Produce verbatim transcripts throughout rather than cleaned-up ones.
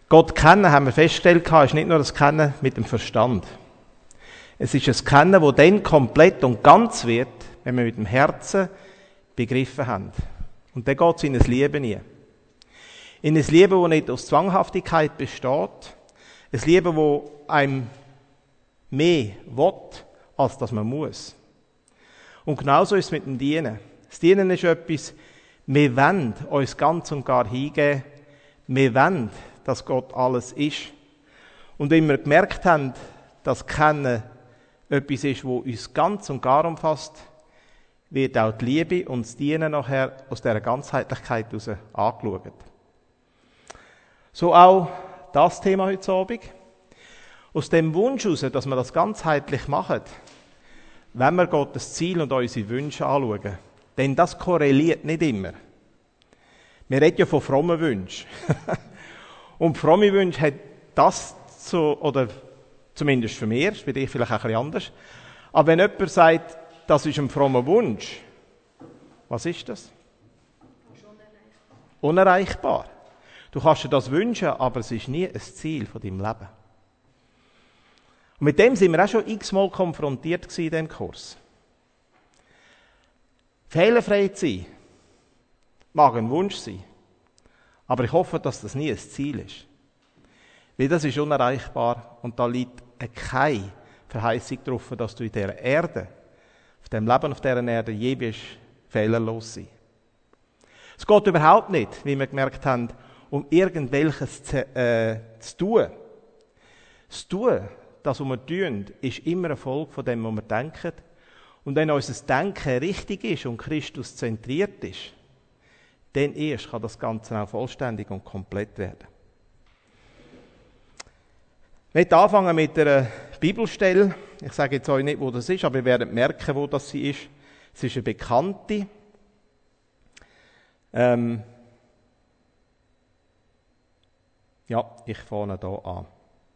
Gott kennen, haben wir festgestellt, ist nicht nur das Kennen mit dem Verstand. Es ist ein Kennen, das dann komplett und ganz wird, wenn wir mit dem Herzen begriffen haben. Und dann geht es in ein Lieben hinein. In ein Lieben, das nicht aus Zwanghaftigkeit besteht. Ein Lieben, das einem mehr will, als dass man muss. Und genauso ist es mit dem Dienen. Das Dienen ist etwas, wir wollen uns ganz und gar hingeben. Wir wollen, dass Gott alles ist. Und wenn wir gemerkt haben, dass Kennen etwas ist, das uns ganz und gar umfasst, wird auch die Liebe und das Dienen nachher aus dieser Ganzheitlichkeit heraus angeschaut. So auch das Thema heute Abend. Aus dem Wunsch heraus, dass wir das ganzheitlich machen, wenn wir Gottes Ziel und unsere Wünsche anschauen. Denn das korreliert nicht immer. Wir reden ja von frommen Wünschen. Und fromme Wünsche hat das zu, oder zumindest für mich, für dich vielleicht auch ein bisschen anders. Aber wenn jemand sagt, das ist ein frommer Wunsch, was ist das? Unerreichbar. Unerreichbar. Du kannst dir das wünschen, aber es ist nie ein Ziel von deinem Leben. Und mit dem sind wir auch schon x-mal konfrontiert gewesen in diesem Kurs. Fehlerfrei zu sein, mag ein Wunsch sein, aber ich hoffe, dass das nie ein Ziel ist. Weil das ist unerreichbar und da liegt keine Verheißung darauf, dass du in dieser Erde, auf dem Leben auf dieser Erde, je bist fehlerlos sein. Es geht überhaupt nicht, wie wir gemerkt haben, um irgendwelches zu, äh, zu tun. Das Tun, das, was wir tun, ist immer eine Folge von dem, was wir denken. Und wenn unser Denken richtig ist und Christus zentriert ist, dann erst kann das Ganze auch vollständig und komplett werden. Ich möchte anfangen mit einer Bibelstelle. Ich sage jetzt euch nicht, wo das ist, aber ihr werdet merken, wo das sie ist. Es ist eine bekannte. Ähm ja, ich fange hier an.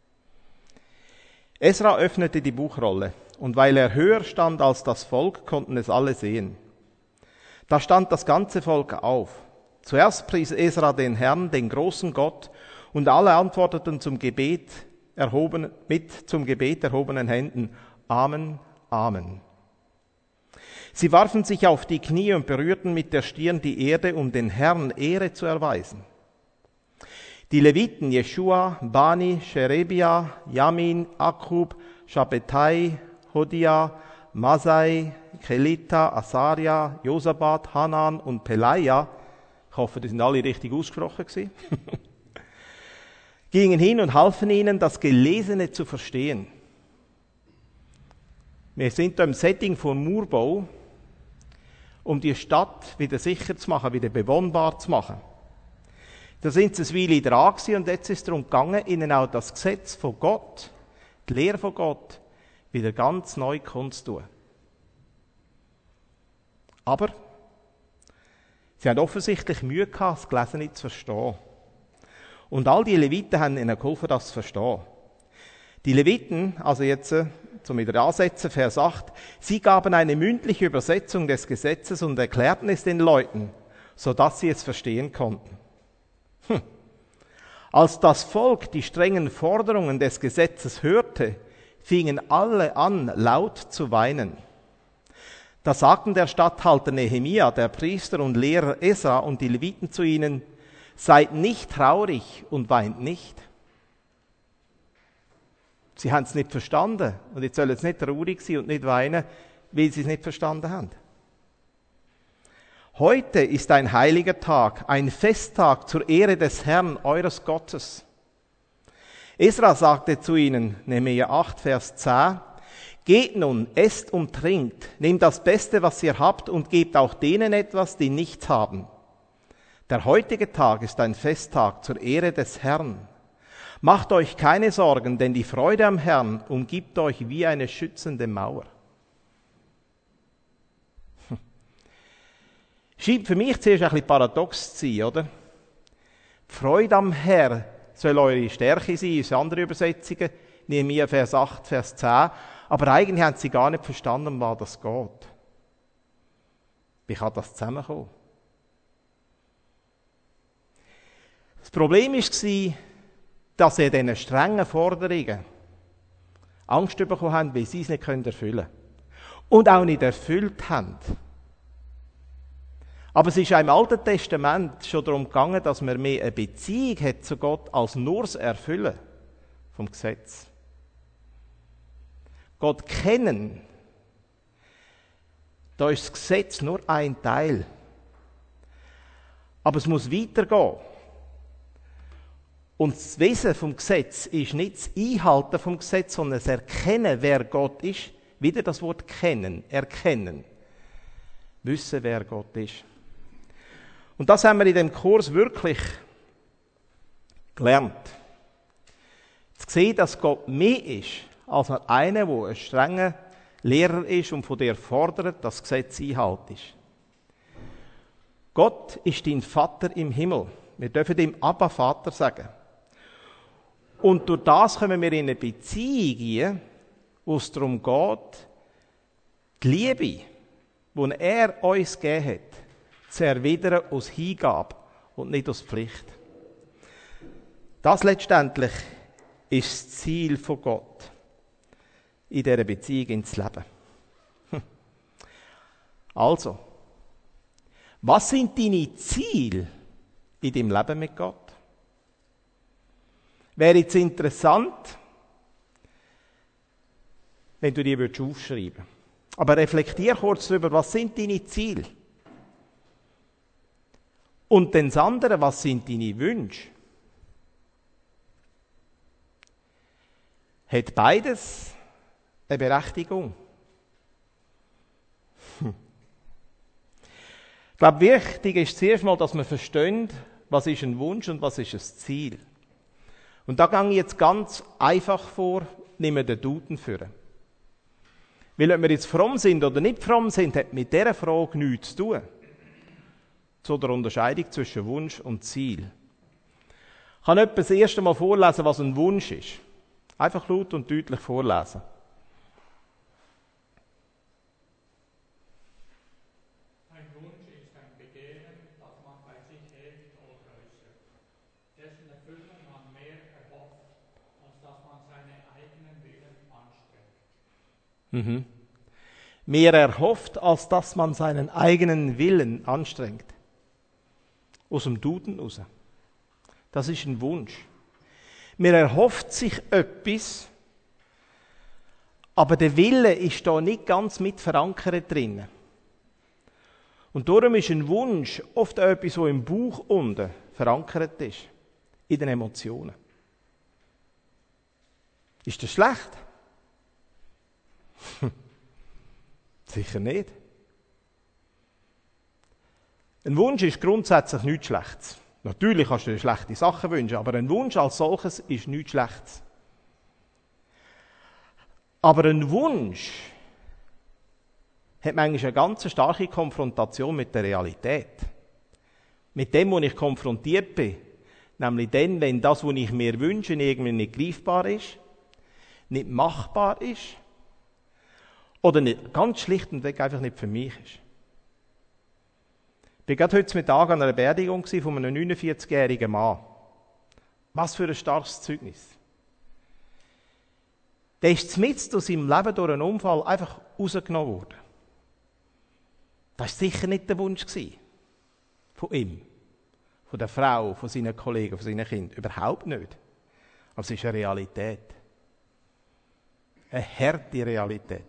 Esra öffnete die Buchrolle, und weil er höher stand als das Volk, konnten es alle sehen. Da stand das ganze Volk auf. Zuerst pries Esra den Herrn, den großen Gott, und alle antworteten zum Gebet erhoben, mit zum Gebet erhobenen Händen: Amen, Amen. Sie warfen sich auf die Knie und berührten mit der Stirn die Erde, um den Herrn Ehre zu erweisen. Die Leviten Jeschua, Bani, Sherebia, Yamin, Akub, Shabbetai, Hodia, Masai, Kelita, Asaria, Josabat, Hanan und Pelaia, ich hoffe, die sind alle richtig ausgesprochen gewesen, gingen hin und halfen ihnen, das Gelesene zu verstehen. Wir sind da im Setting von Murbau, um die Stadt wieder sicher zu machen, wieder bewohnbar zu machen. Da sind sie eine Weile dran gewesen, und jetzt ist es darum gegangen, ihnen auch das Gesetz von Gott, die Lehre von Gott, wieder ganz neu kundzutun. Aber sie haben offensichtlich Mühe gehabt, das Gelesene zu verstehen. Und all die Leviten haben ihnen geholfen, das zu verstehen. Die Leviten, also jetzt zum wieder ansetzen, Vers acht, sie gaben eine mündliche Übersetzung des Gesetzes und erklärten es den Leuten, sodass sie es verstehen konnten. Hm. Als das Volk die strengen Forderungen des Gesetzes hörte, fingen alle an, laut zu weinen. Da sagten der Statthalter Nehemia, der Priester und Lehrer Esra und die Leviten zu ihnen: Seid nicht traurig und weint nicht. Sie haben es nicht verstanden, und jetzt sollen sie nicht traurig sein und nicht weinen, weil sie es nicht verstanden haben. Heute ist ein heiliger Tag, ein Festtag zur Ehre des Herrn, eures Gottes. Esra sagte zu ihnen, Nehemia acht, Vers zehn, Geht nun, esst und trinkt, nehmt das Beste, was ihr habt, und gebt auch denen etwas, die nichts haben. Der heutige Tag ist ein Festtag zur Ehre des Herrn. Macht euch keine Sorgen, denn die Freude am Herrn umgibt euch wie eine schützende Mauer. Scheint für mich zuerst ein bisschen paradox zu sein, oder? Die Freude am Herrn soll eure Stärke sein, ist andere Übersetzungen, Nehemia Vers acht, Vers zehn, aber eigentlich haben sie gar nicht verstanden, um was das geht. Wie kann das zusammenkommen? Das Problem war, dass sie diesen strengen Forderungen Angst bekommen haben, weil sie es nicht erfüllen können. Und auch nicht erfüllt haben. Aber es ist auch im Alten Testament schon darum gegangen, dass man mehr eine Beziehung hat zu Gott, als nur das Erfüllen vom Gesetz. Gott kennen, da ist das Gesetz nur ein Teil. Aber es muss weitergehen. Und das Wesen vom Gesetz ist nicht das Einhalten vom Gesetz, sondern das Erkennen, wer Gott ist. Wieder das Wort kennen, erkennen. Wissen, wer Gott ist. Und das haben wir in dem Kurs wirklich gelernt. Zu sehen, dass Gott mehr ist, als nur einer, der ein strenger Lehrer ist und von dir fordert, dass das Gesetz einhaltest. Gott ist dein Vater im Himmel. Wir dürfen ihm Abba Vater sagen. Und durch das kommen wir in eine Beziehung gehen, wo es darum geht, die Liebe, die er uns gegeben hat, zu erwidern aus Hingabe und nicht aus Pflicht. Das letztendlich ist das Ziel von Gott in dieser Beziehung ins Leben. Also, was sind deine Ziele in deinem Leben mit Gott? Wäre jetzt interessant, wenn du die aufschreiben würdest. Aber reflektier kurz darüber, was sind deine Ziele? Und dann das andere, was sind deine Wünsche? Hat beides eine Berechtigung? Hm. Ich glaube, wichtig ist zuerst mal, dass man versteht, was ist ein Wunsch und was ist ein Ziel. Und da gehe ich jetzt ganz einfach vor, nehme den Duden für. Weil ob wir jetzt fromm sind oder nicht fromm sind, hat mit dieser Frage nichts zu tun. Zu der Unterscheidung zwischen Wunsch und Ziel. Ich kann etwa das erste Mal vorlesen, was ein Wunsch ist. Einfach laut und deutlich vorlesen. Ein Wunsch ist ein Begehren, das man bei sich hegt oder äußert, dessen Erfüllung man mehr erhofft, als dass man seine eigenen Willen anstrengt. Mhm. Mehr erhofft, als dass man seinen eigenen Willen anstrengt. Aus dem Duden raus. Das ist ein Wunsch. Man erhofft sich etwas, aber der Wille ist da nicht ganz mit verankert drin. Und darum ist ein Wunsch oft auch etwas, was im Bauch unten verankert ist. In den Emotionen. Ist das schlecht? Sicher nicht. Ein Wunsch ist grundsätzlich nichts Schlechtes. Natürlich kannst du dir schlechte Sachen wünschen, aber ein Wunsch als solches ist nichts Schlechtes. Aber ein Wunsch hat manchmal eine ganz starke Konfrontation mit der Realität. Mit dem, wo ich konfrontiert bin. Nämlich dann, wenn das, was ich mir wünsche, irgendwie nicht greifbar ist, nicht machbar ist oder nicht, ganz schlicht und weg einfach nicht für mich ist. Ich war gerade heute Mittag an einer Beerdigung von einem neunundvierzigjährigen Mann. Was für ein starkes Zeugnis. Der ist mitten aus seinem Leben durch einen Unfall einfach rausgenommen worden. Das war sicher nicht der Wunsch von ihm, von der Frau, von seinen Kollegen, von seinen Kindern. Überhaupt nicht. Aber es ist eine Realität. Eine harte Realität.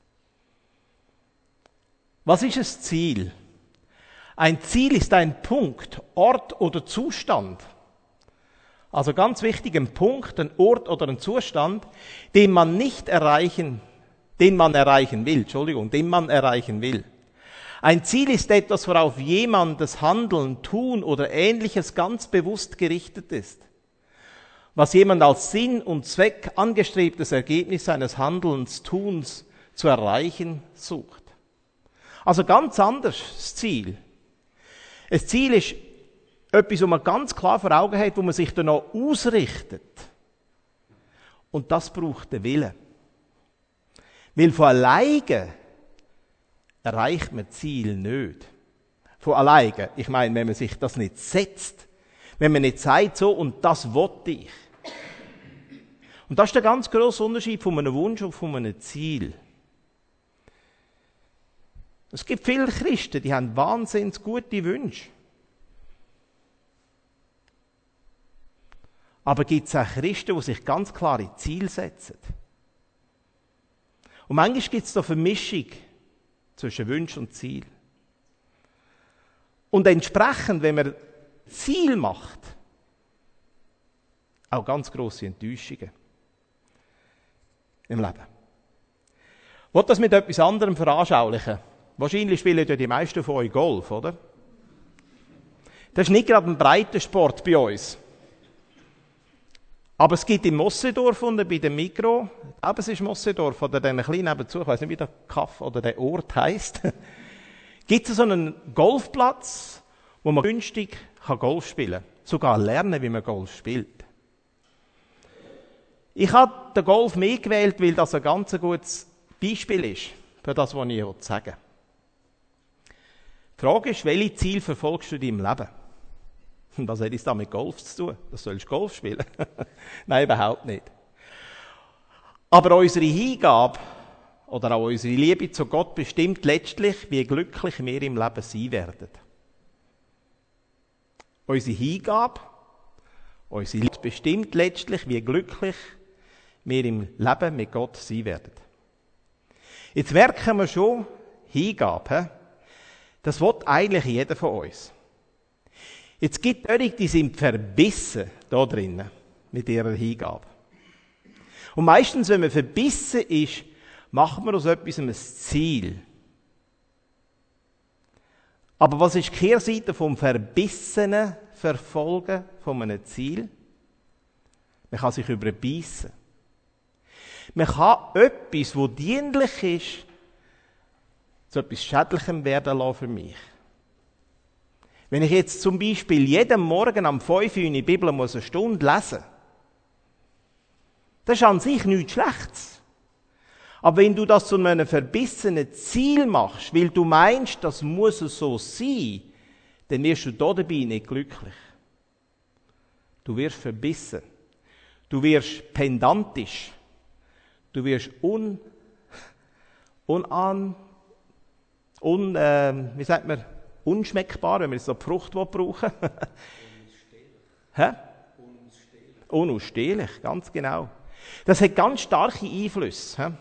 Was ist das Ziel? Ein Ziel ist ein Punkt, Ort oder Zustand. Also ganz wichtig, ein Punkt, ein Ort oder ein Zustand, den man nicht erreichen, den man erreichen will, Entschuldigung, den man erreichen will. Ein Ziel ist etwas, worauf jemandes Handeln, Tun oder Ähnliches ganz bewusst gerichtet ist. Was jemand als Sinn und Zweck angestrebtes Ergebnis seines Handelns, Tuns zu erreichen sucht. Also ganz anders das Ziel. Ein Ziel ist etwas, was man ganz klar vor Augen hat, wo man sich danach ausrichtet. Und das braucht den Willen. Weil von alleine erreicht man das Ziel nicht. Von alleine. Ich meine, wenn man sich das nicht setzt, wenn man nicht sagt, so und das wollte ich, Und das ist der ganz grosse Unterschied von einem Wunsch und von einem Ziel. Es gibt viele Christen, die haben wahnsinnig gute Wünsche. Aber gibt es auch Christen, die sich ganz klare Ziele setzen. Und manchmal gibt es da Vermischung zwischen Wunsch und Ziel. Und entsprechend, wenn man Ziel macht, auch ganz grosse Enttäuschungen im Leben. Ich will das mit etwas anderem veranschaulichen. Wahrscheinlich spielen ja die meisten von euch Golf, oder? Das ist nicht gerade ein breiter Sport bei uns. Aber es gibt in Mossedorf und bei dem Mikro, aber es ist Mossedorf oder dann ein klein nebenzu, ich weiß nicht, wie der Kaff oder der Ort heisst, gibt es so einen Golfplatz, wo man günstig Golf spielen kann. Sogar lernen, wie man Golf spielt. Ich habe den Golf mitgewählt, weil das ein ganz gutes Beispiel ist für das, was ich sagen will. Die Frage ist, welche Ziele verfolgst du in deinem Leben? Und was hat es da mit Golf zu tun? Das sollst du Golf spielen? Nein, überhaupt nicht. Aber unsere Hingabe oder auch unsere Liebe zu Gott bestimmt letztlich, wie glücklich wir im Leben sein werden. Unsere Hingabe, unsere Liebe bestimmt letztlich, wie glücklich wir im Leben mit Gott sein werden. Jetzt merken wir schon, Hingabe, das will eigentlich jeder von uns. Jetzt gibt es solche, die sind verbissen da drinnen mit ihrer Hingabe. Und meistens, wenn man verbissen ist, macht man aus etwas ein Ziel. Aber was ist die Kehrseite vom verbissenen Verfolgen von einem Ziel? Man kann sich überbeissen. Man kann etwas, das dienlich ist, zu etwas Schädlichem werden lassen für mich. Wenn ich jetzt zum Beispiel jeden Morgen am fünf Uhr in die Bibel muss eine Stunde lesen, das ist an sich nichts Schlechtes. Aber wenn du das zu einem verbissenen Ziel machst, weil du meinst, das muss so sein, dann wirst du da dabei nicht glücklich. Du wirst verbissen. Du wirst pedantisch. Du wirst un, unan, un, äh, wie sagt man, unschmeckbar, wenn wir so die Frucht brauchen. Hä? Unausstehlich. Unausstehlich, ganz genau. Das hat ganz starke Einflüsse. He?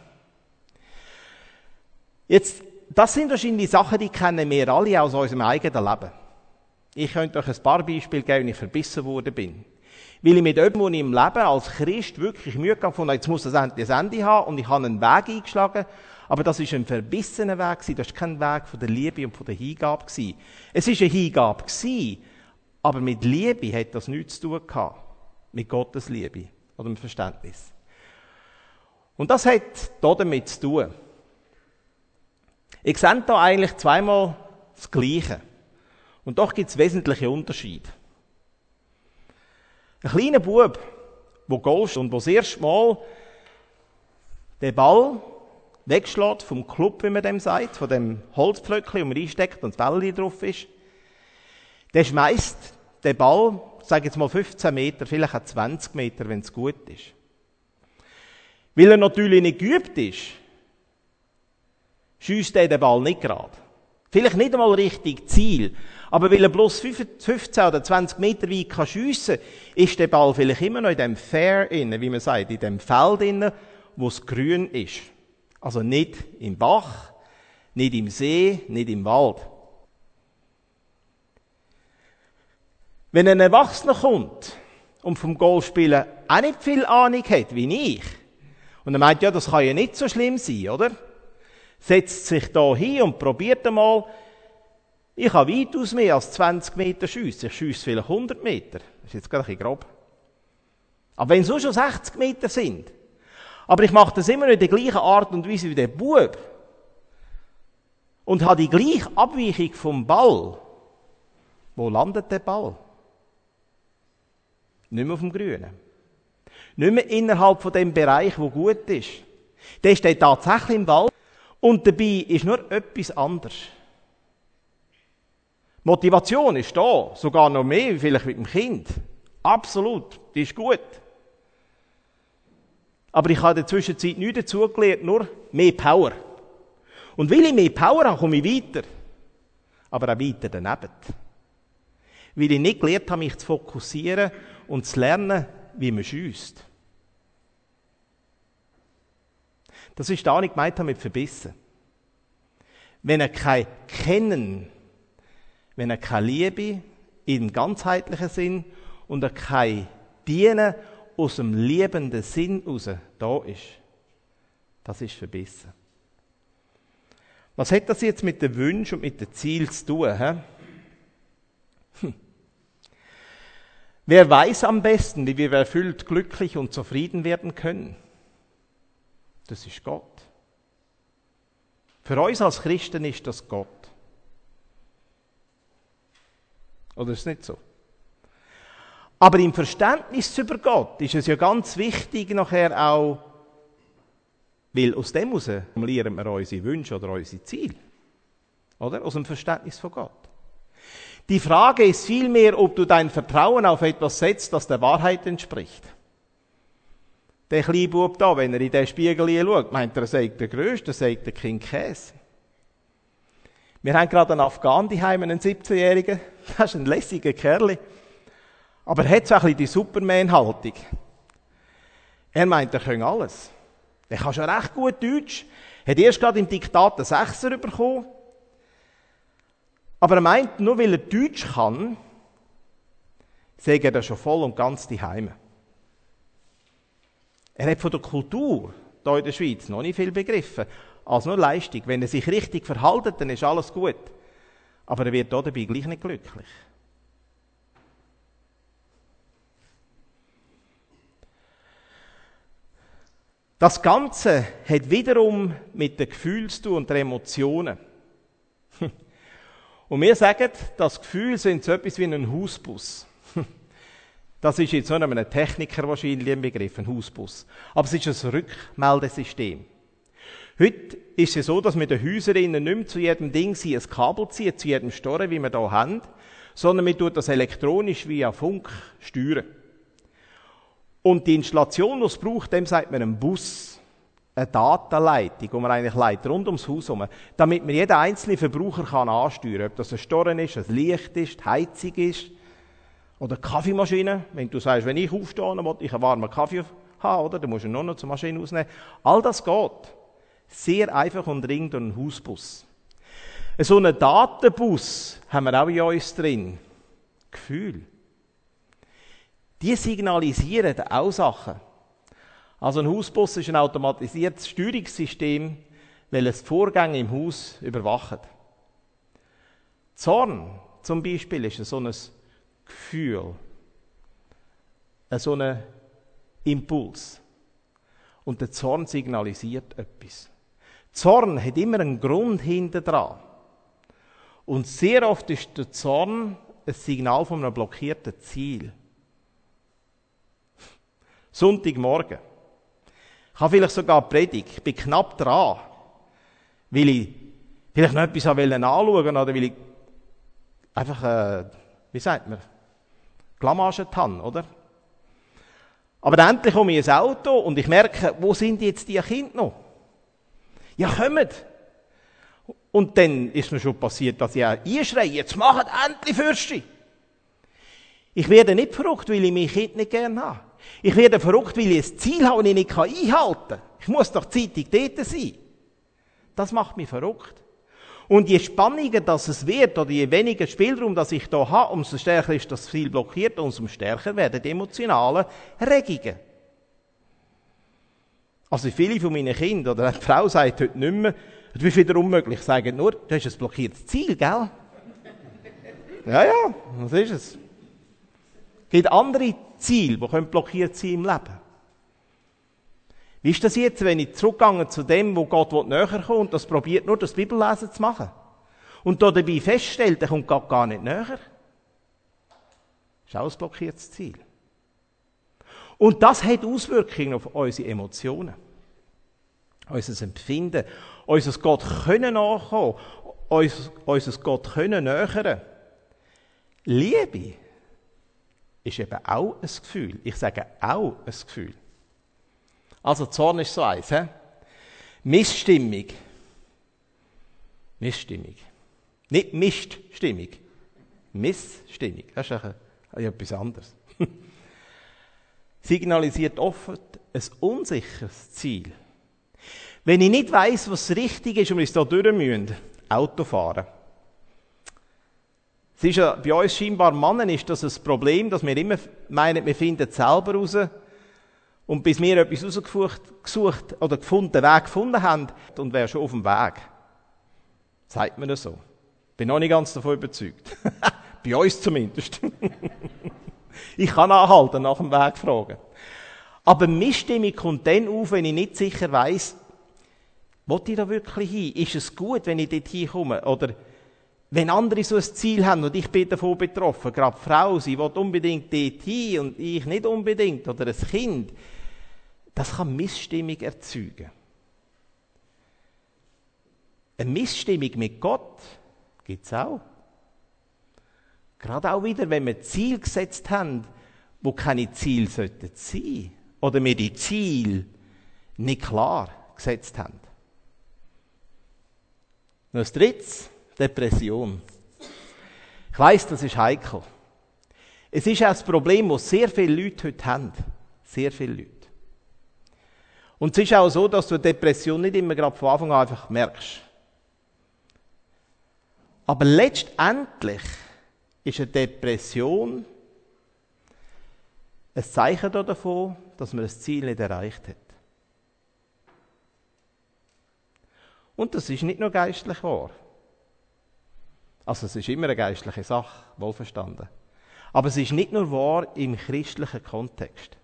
Jetzt, das sind wahrscheinlich Sachen, die kennen wir alle aus unserem eigenen Leben. Ich könnte euch ein paar Beispiele geben, wenn ich verbissen worden bin. Weil ich mit jemandem im Leben als Christ wirklich Mühe gehabt habe, jetzt muss das endlich ein Ende haben und ich habe einen Weg eingeschlagen, aber das war ein verbissener Weg, das war kein Weg von der Liebe und von der Hingabe. Es war eine Hingabe, aber mit Liebe hat das nichts zu tun gehabt. Mit Gottes Liebe oder mit Verständnis. Und das hat damit zu tun. Ich sehe da eigentlich zweimal das Gleiche. Und doch gibt es wesentliche Unterschiede. Ein kleiner Bub, der Golf und der das erste Mal den Ball wegschlägt vom Club, wie man dem sagt, von dem Holzpflöckchen, wo man reinsteckt und das Bällchen drauf ist, der schmeißt den Ball, ich sage jetzt mal fünfzehn Meter, vielleicht auch zwanzig Meter, wenn es gut ist. Weil er natürlich nicht geübt ist, schiesst er den Ball nicht gerade. Vielleicht nicht einmal richtig Ziel, aber weil er bloß fünfzehn oder zwanzig Meter weit kann schiessen, ist der Ball vielleicht immer noch in dem Fair inne, wie man sagt, in dem Feld inne, wo es grün ist. Also nicht im Bach, nicht im See, nicht im Wald. Wenn ein Erwachsener kommt und vom Golfspielen auch nicht viel Ahnung hat, wie ich, und er meint, ja, das kann ja nicht so schlimm sein, oder? Setzt sich da hin und probiert einmal. Ich habe weitaus mehr als zwanzig Meter schiessen. Ich schiesse vielleicht hundert Meter. Das ist jetzt gerade ein bisschen grob. Aber wenn es so schon sechzig Meter sind, aber ich mache das immer noch in der gleichen Art und Weise wie der Bub und habe die gleiche Abweichung vom Ball, wo landet der Ball? Nicht mehr auf dem Grünen. Nicht mehr innerhalb von dem Bereich, wo gut ist. Der steht tatsächlich im Ball und dabei ist nur etwas anderes. Motivation ist da, sogar noch mehr, wie vielleicht mit dem Kind. Absolut, die ist gut. Aber ich habe in der Zwischenzeit nichts dazugelernt, nur mehr Power. Und weil ich mehr Power habe, komme ich weiter. Aber auch weiter daneben. Weil ich nicht gelernt habe, mich zu fokussieren und zu lernen, wie man schiesst. Das ist da, was ich gemeint habe mit Verbissen. Wenn er kein Kennen, wenn er keine Liebe im ganzheitlichen Sinn und er kein Dienen aus dem liebenden Sinn heraus da ist, das ist Verbissen. Was hat das jetzt mit den Wünschen und mit den Zielen zu tun? He? Hm. Wer weiß am besten, wie wir erfüllt, glücklich und zufrieden werden können? Das ist Gott. Für uns als Christen ist das Gott. Oder ist es nicht so? Aber im Verständnis über Gott ist es ja ganz wichtig nachher auch, weil aus dem heraus formulieren wir unsere Wünsche oder unsere Ziele. Oder? Aus dem Verständnis von Gott. Die Frage ist vielmehr, ob du dein Vertrauen auf etwas setzt, das der Wahrheit entspricht. Der kleine Bub da, wenn er in den Spiegel schaut, meint er, er sei der Größte, er sei der King Käse. Wir haben gerade einen Afghan daheim, einen siebzehnjährigen. Das ist ein lässiger Kerl. Aber er hat so ein bisschen die Superman-Haltung. Er meint, er kann alles. Er kann schon recht gut Deutsch. Er hat erst gerade im Diktat einen Sechser bekommen. Aber er meint, nur weil er Deutsch kann, sei er schon voll und ganz daheim. Er hat von der Kultur hier in der Schweiz noch nicht viel begriffen. Als nur Leistung. Wenn er sich richtig verhält, dann ist alles gut. Aber er wird dabei gleich nicht glücklich. Das Ganze hat wiederum mit dem Gefühl zu tun und den Emotionen. Und wir sagen, das Gefühl sind so etwas wie ein Hausbus. Das ist jetzt nur einem Techniker wahrscheinlich ein Begriff, ein Hausbus. Aber es ist ein Rückmeldesystem. Heute ist es so, dass wir den Häuserinnen nicht mehr zu jedem Ding ein Kabel ziehen, zu jedem Storen, wie wir hier haben, sondern wir tun das elektronisch via Funk steuern. Und die Installation, die es braucht, dem sagt man einen Bus, eine Datenleitung, die man eigentlich leitet, rund ums Haus herum, damit man jeden einzelnen Verbraucher kann ansteuern kann. Ob das ein Storen ist, ein Licht ist, die Heizung ist oder die Kaffeemaschine. Wenn du sagst, wenn ich aufstehe, dann will ich einen warmen Kaffee haben, oder? Dann musst du nur noch zur Maschine rausnehmen. All das geht. Sehr einfach und dringend durch einen Hausbus. So einen Datenbus haben wir auch in uns drin. Gefühl. Die signalisieren auch Sachen. Also ein Hausbus ist ein automatisiertes Steuerungssystem, welches die Vorgänge im Haus überwacht. Zorn zum Beispiel ist so ein Gefühl, so ein Impuls. Und der Zorn signalisiert etwas. Zorn hat immer einen Grund hinter dran. Und sehr oft ist der Zorn ein Signal von einem blockierten Ziel. Sonntagmorgen. Ich habe vielleicht sogar Predigt. Ich bin knapp dran. Weil ich vielleicht noch etwas anschauen wollte oder weil ich einfach, äh, wie sagt man, Blamage habe, oder? Aber dann endlich komme ich ins Auto und ich merke, wo sind jetzt die Kinder noch? Ja, kommt! Und dann ist mir schon passiert, dass ich auch einschreie, jetzt macht endlich Fürsti! Ich werde nicht verrückt, weil ich mein Kind nicht gerne habe. Ich werde verrückt, weil ich ein Ziel habe, das ich nicht einhalten kann. Ich muss doch zeitig dort sein. Das macht mich verrückt. Und je spannender das es wird, oder je weniger Spielraum das ich hier habe, umso stärker ist das Ziel blockiert, umso stärker werden die emotionalen Regungen. Also viele von meinen Kindern, oder die Frau sagt heute nicht mehr, das ist wieder unmöglich, sagen nur, du hast ein blockiertes Ziel, gell? Ja, ja, das ist es. Es gibt andere Ziele, die blockiert sein im Leben. Wie ist das jetzt, wenn ich zurückgehe zu dem, wo Gott näher kommt und das probiert nur, das Bibellesen zu machen? Und da dabei feststellt, er kommt Gott gar nicht näher? Das ist auch ein blockiertes Ziel. Und das hat Auswirkungen auf unsere Emotionen, unser Empfinden, unser Gott können nachkommen, unser, unser Gott können nähern. Liebe ist eben auch ein Gefühl. Ich sage auch ein Gefühl. Also Zorn ist so eins. He? Missstimmung. Missstimmung. Nicht Miststimmung. Missstimmung. Das ist ein, ein, etwas anderes. Signalisiert oft ein unsicheres Ziel. Wenn ich nicht weiss, was richtig ist und wir uns da durch müssen, Auto fahren. Es ist ja bei uns scheinbar Männern ist das ein Problem, dass wir immer meinen, wir finden es selber raus. Und bis wir etwas rausgesucht gesucht, oder gefunden, den Weg gefunden haben, und wäre schon auf dem Weg. Sagt man das so. Bin noch nicht ganz davon überzeugt. Bei uns zumindest. Ich kann anhalten, nach dem Weg fragen. Aber Missstimmung kommt dann auf, wenn ich nicht sicher weiss, will ich da wirklich hin? Ist es gut, wenn ich dort hinkomme? Oder wenn andere so ein Ziel haben und ich bin davon betroffen, gerade die Frau, sie will unbedingt dort hin und ich nicht unbedingt, oder ein Kind, das kann Missstimmung erzeugen. Eine Missstimmung mit Gott gibt es auch. Gerade auch wieder, wenn wir Ziele gesetzt haben, wo keine Ziele sollten sein. Oder wir die Ziele nicht klar gesetzt haben. Noch das Drittes, Depression. Ich weiss, das ist heikel. Es ist auch das Problem, das sehr viele Leute heute haben. Sehr viele Leute. Und es ist auch so, dass du eine Depression nicht immer gerade von Anfang an einfach merkst. Aber letztendlich ist eine Depression ein Zeichen davon, dass man das Ziel nicht erreicht hat. Und das ist nicht nur geistlich wahr. Also es ist immer eine geistliche Sache, wohlverstanden. Aber es ist nicht nur wahr im christlichen Kontext.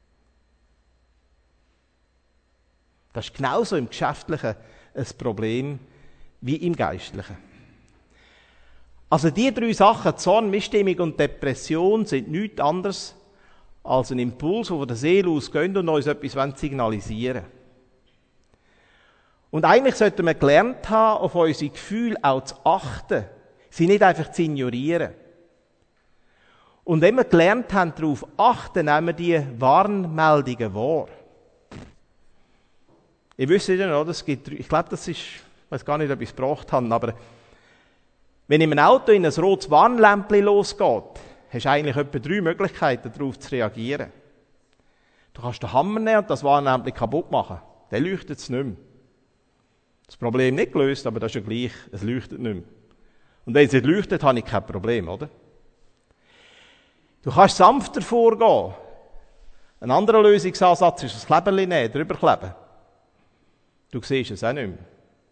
Das ist genauso im Geschäftlichen ein Problem wie im Geistlichen. Also die drei Sachen, Zorn, Missstimmung und Depression, sind nichts anderes als ein Impuls, der von der Seele ausgeht und uns etwas signalisieren wollen. Und eigentlich sollten wir gelernt haben, auf unsere Gefühle auch zu achten, sie nicht einfach zu ignorieren. Und wenn wir gelernt haben, darauf zu achten, nehmen wir die Warnmeldungen wahr. Ihr wisst ja noch, es gibt, ich glaube, das ist, ich weiß gar nicht, ob ich es gebraucht habe, aber wenn in einem Auto in ein rotes Warnlämpchen losgeht, hast du eigentlich etwa drei Möglichkeiten, darauf zu reagieren. Du kannst den Hammer nehmen und das Warnlämpchen kaputt machen. Dann leuchtet es nicht mehr. Das Problem nicht gelöst, aber das ist ja gleich, es leuchtet nicht mehr. Und wenn es nicht leuchtet, habe ich kein Problem, oder? Du kannst sanfter vorgehen. Ein anderer Lösungsansatz ist das Kleberli nehmen, drüber kleben. Du siehst es auch nicht mehr.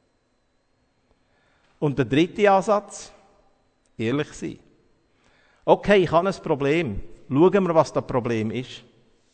Und der dritte Ansatz, ehrlich sein. Okay, ich habe ein Problem. Schauen wir, was das Problem ist.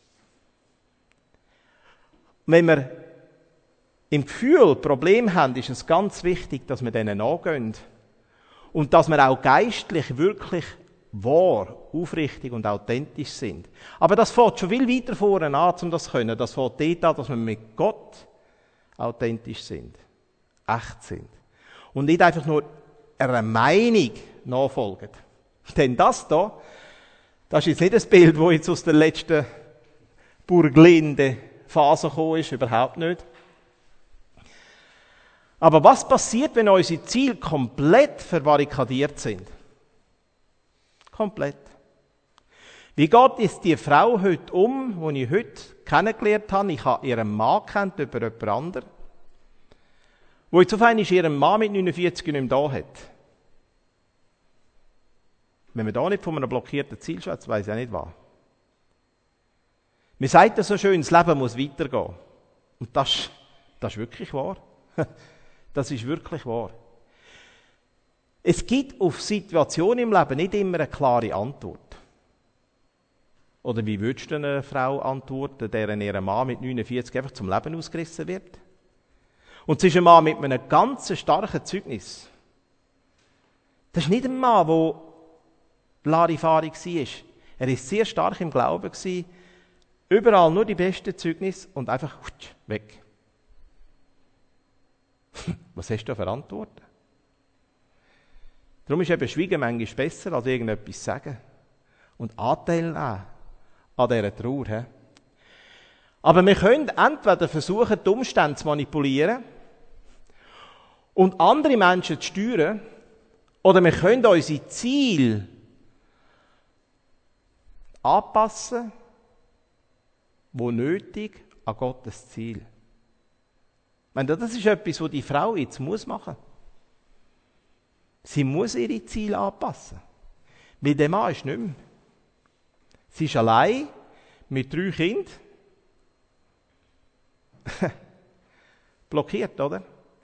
Wenn wir im Gefühl Probleme haben, ist es ganz wichtig, dass wir denen nachgehen. Und dass wir auch geistlich wirklich wahr, aufrichtig und authentisch sind. Aber das fängt schon viel weiter vorne an, um das zu können. Das fängt dort an, dass wir mit Gott authentisch sind. Echt sind. Und nicht einfach nur einer Meinung nachfolgen. Denn das da, das ist jetzt nicht ein Bild, das jetzt aus der letzten Burglinde-Phase gekommen ist, überhaupt nicht. Aber was passiert, wenn unsere Ziele komplett verbarrikadiert sind? Komplett. Wie geht es die Frau heute um, die ich heute kennengelernt habe? Ich habe ihren Mann kennt über jemand anderen. Wo jetzt auf einmal ihren Mann mit neunundvierzig nicht mehr da hat. Wenn man da nicht von einem blockierten Ziel schätzt, weiss ich auch nicht was. Man sagt ja so schön, das Leben muss weitergehen. Und das, das ist wirklich wahr. Das ist wirklich wahr. Es gibt auf Situationen im Leben nicht immer eine klare Antwort. Oder wie würdest du einer Frau antworten, deren ihr Mann mit neunundvierzig einfach zum Leben ausgerissen wird? Und es ist ein Mann mit einem ganz starken Zeugnis. Das ist nicht ein Mann, der Larifari war. Er war sehr stark im Glauben, überall nur die besten Zeugnisse und einfach weg. Was hast du da für Antworten? Darum ist eben Schweigen manchmal besser, als irgendetwas sagen. Und Anteil nehmen an dieser Trauer. He? Aber wir können entweder versuchen, die Umstände zu manipulieren und andere Menschen zu steuern, oder wir können unsere Ziele anpassen, wo nötig, an Gottes Ziel. Ich meine, das ist etwas, was die Frau jetzt muss machen muss. Sie muss ihre Ziele anpassen. Mit dem Mann ist nicht mehr. Sie ist allein mit drei Kindern. Blockiert, oder?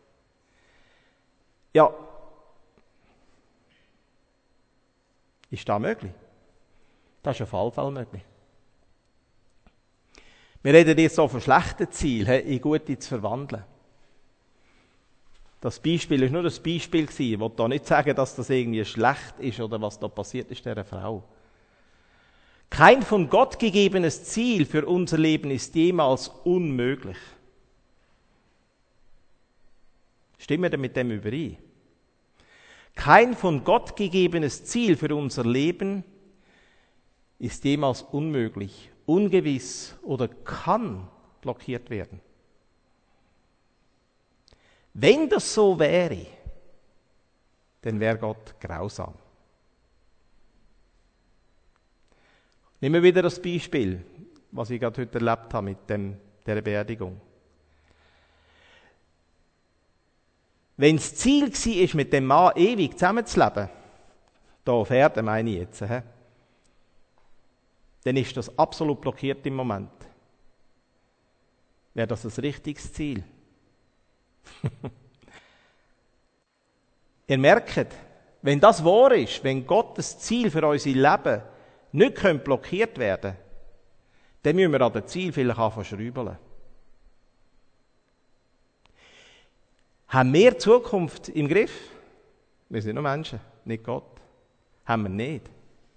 Ja. Ist das möglich? Das ist auf jeden Fall möglich. Wir reden jetzt so von schlechten Zielen in gute zu verwandeln. Das Beispiel ist nur das Beispiel gewesen. Ich will da nicht sagen, dass das irgendwie schlecht ist oder was da passiert ist dieser Frau. Kein von Gott gegebenes Ziel für unser Leben ist jemals unmöglich. Stimmen wir mit dem überein? Kein von Gott gegebenes Ziel für unser Leben ist jemals unmöglich, ungewiss oder kann blockiert werden. Wenn das so wäre, dann wäre Gott grausam. Nehmen wir wieder das Beispiel, was ich gerade heute erlebt habe mit dem, der Beerdigung. Wenn das Ziel war, mit dem Mann ewig zusammenzuleben, hier auf Erden meine ich jetzt, he? Dann ist das absolut blockiert im Moment. Wäre das ein richtiges Ziel? Ihr merkt, wenn das wahr ist, wenn Gottes Ziel für unser Leben nicht blockiert werden können, dann müssen wir an dem Ziel vielleicht anfangen zu schrauben. Haben wir Zukunft im Griff? Wir sind nur Menschen, nicht Gott. Haben wir nicht.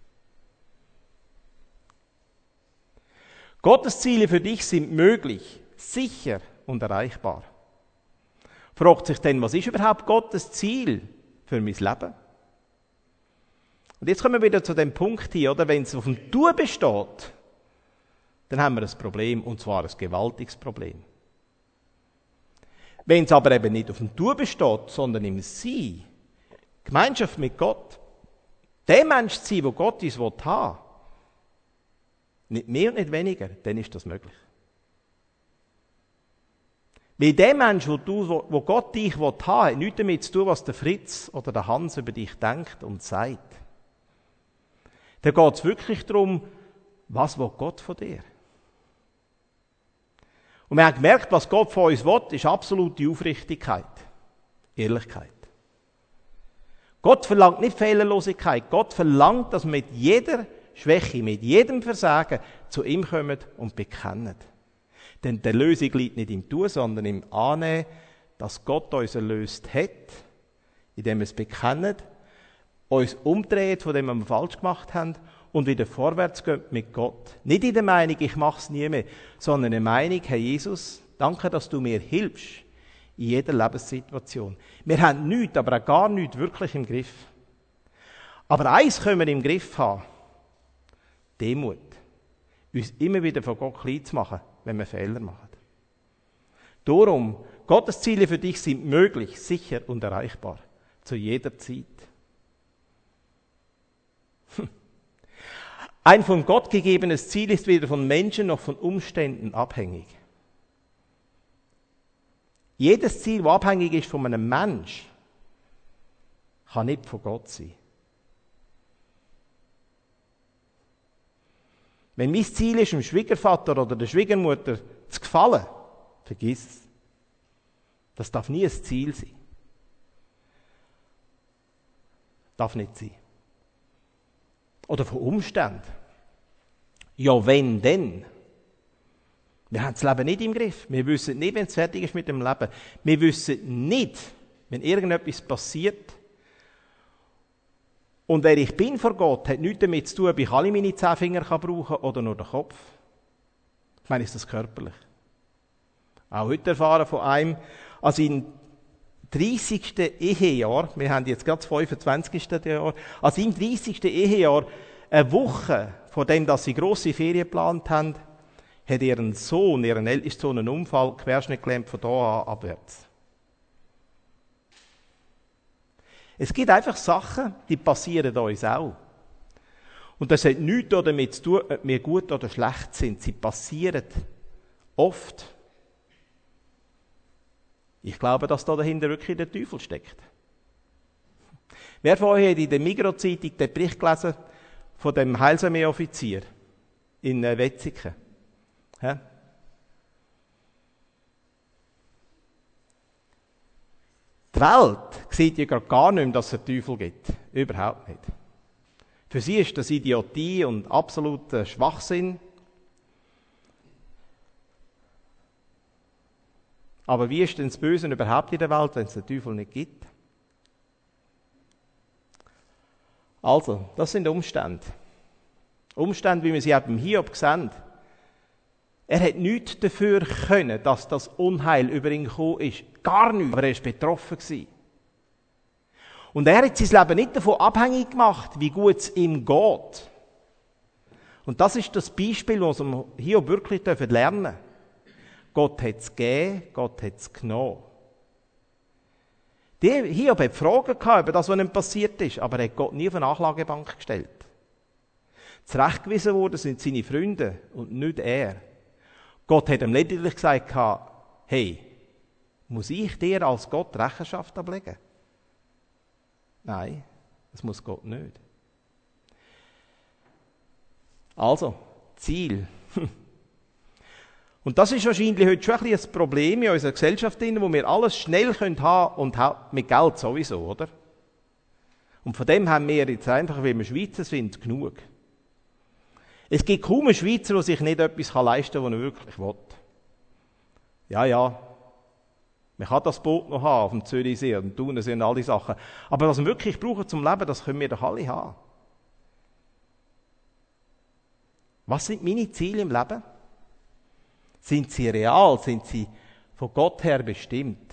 Gottes Ziele für dich sind möglich, sicher und erreichbar. Fragt sich dann, was ist überhaupt Gottes Ziel für mein Leben? Und jetzt kommen wir wieder zu dem Punkt hier, oder? Wenn es auf dem Tun besteht, dann haben wir ein Problem, und zwar ein gewaltiges Problem. Wenn es aber eben nicht auf dem Tun besteht, sondern im Sein, Gemeinschaft mit Gott, der Mensch zu sein, der Gott uns haben will, nicht mehr und nicht weniger, dann ist das möglich. Weil der Mensch, wo, du, wo, wo Gott dich haben will, hat nichts damit zu tun, was der Fritz oder der Hans über dich denkt und sagt. Da geht es wirklich darum, was will Gott von dir? Und wir haben gemerkt, was Gott von uns will, ist absolute Aufrichtigkeit, Ehrlichkeit. Gott verlangt nicht Fehlerlosigkeit. Gott verlangt, dass wir mit jeder Schwäche, mit jedem Versagen zu ihm kommen und bekennen. Denn die Erlösung liegt nicht im Tun, sondern im Annehmen, dass Gott uns erlöst hat, indem wir es bekennen, uns umdrehen von dem, was wir falsch gemacht haben und wieder vorwärts gehen mit Gott. Nicht in der Meinung, ich mache es nie mehr, sondern in der Meinung, Herr Jesus, danke, dass du mir hilfst in jeder Lebenssituation. Wir haben nichts, aber auch gar nichts wirklich im Griff. Aber eins können wir im Griff haben, Demut. Uns immer wieder von Gott klein zu machen, wenn wir Fehler machen. Darum, Gottes Ziele für dich sind möglich, sicher und erreichbar. Zu jeder Zeit. Ein von Gott gegebenes Ziel ist weder von Menschen noch von Umständen abhängig. Jedes Ziel, das abhängig ist von einem Mensch, kann nicht von Gott sein. Wenn mein Ziel ist, dem Schwiegervater oder der Schwiegermutter zu gefallen, vergiss es. Das darf nie ein Ziel sein. Darf nicht sein. Oder von Umständen. Ja, wenn denn? Wir haben das Leben nicht im Griff. Wir wissen nicht, wenn es fertig ist mit dem Leben. Wir wissen nicht, wenn irgendetwas passiert. Und wer ich bin vor Gott, hat nichts damit zu tun, ob ich alle meine zehn Finger brauchen kann oder nur den Kopf. Ich meine, ist das körperlich. Auch heute erfahren von einem, an seinem dreißigsten Ehejahr, wir haben jetzt gerade das fünfundzwanzigsten Jahr, an seinem dreißigsten Ehejahr, eine Woche, von dem, dass sie grosse Ferien geplant haben, hat ihren Sohn, ihren ältesten Sohn, einen Unfall, Querschnitt gelähmt von da an abwärts. Es gibt einfach Sachen, die passieren uns auch. Und das hat nichts damit zu tun, ob wir gut oder schlecht sind. Sie passieren oft. Ich glaube, dass da dahinter wirklich der Teufel steckt. Wer von euch hat in der Migros-Zeitung den Bericht gelesen von dem Heilsarmee-Offizier in Wetzikon? Ja? Die Welt sieht ja gar nicht mehr, dass es einen Teufel gibt. Überhaupt nicht. Für sie ist das Idiotie und absoluter Schwachsinn. Aber wie ist denn das Böse überhaupt in der Welt, wenn es den Teufel nicht gibt? Also, das sind Umstände. Umstände, wie wir sie auch beim Hiob sehen. Er hat nichts dafür können, dass das Unheil über ihn gekommen ist. Gar nichts. Aber er war betroffen gewesen. Und er hat sein Leben nicht davon abhängig gemacht, wie gut es ihm geht. Und das ist das Beispiel, das wir Hiob wirklich lernen dürfen. Gott hat es gegeben, Gott hat es genommen. Die Hiob hat Fragen gehabt über das, was ihm passiert ist, aber er hat Gott nie auf eine Anklagebank gestellt. Zurechtgewiesen worden sind seine Freunde und nicht er. Gott hat ihm lediglich gesagt, hey, muss ich dir als Gott Rechenschaft ablegen? Nein, das muss Gott nicht. Also, Ziel. Und das ist wahrscheinlich heute schon ein bisschen ein Problem in unserer Gesellschaft, wo wir alles schnell haben können und mit Geld sowieso, oder? Und von dem haben wir jetzt einfach, weil wir Schweizer sind, genug. Es gibt kaum einen Schweizer, der sich nicht etwas leisten kann, was er wirklich will. Ja, ja, man kann das Boot noch haben auf dem Zürichsee und Thunersee und all die Sachen. Aber was wir wirklich brauchen zum Leben, das können wir doch alle haben. Was sind meine Ziele im Leben? Sind sie real? Sind sie von Gott her bestimmt?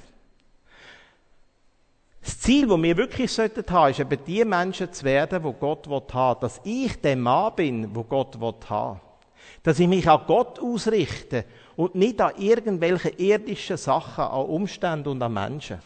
Das Ziel, das wir wirklich haben sollten, ist eben die Menschen zu werden, die Gott haben will. Dass ich der Mann bin, wo Gott haben will. Dass ich mich an Gott ausrichte und nicht an irgendwelche irdischen Sachen, an Umständen und an Menschen.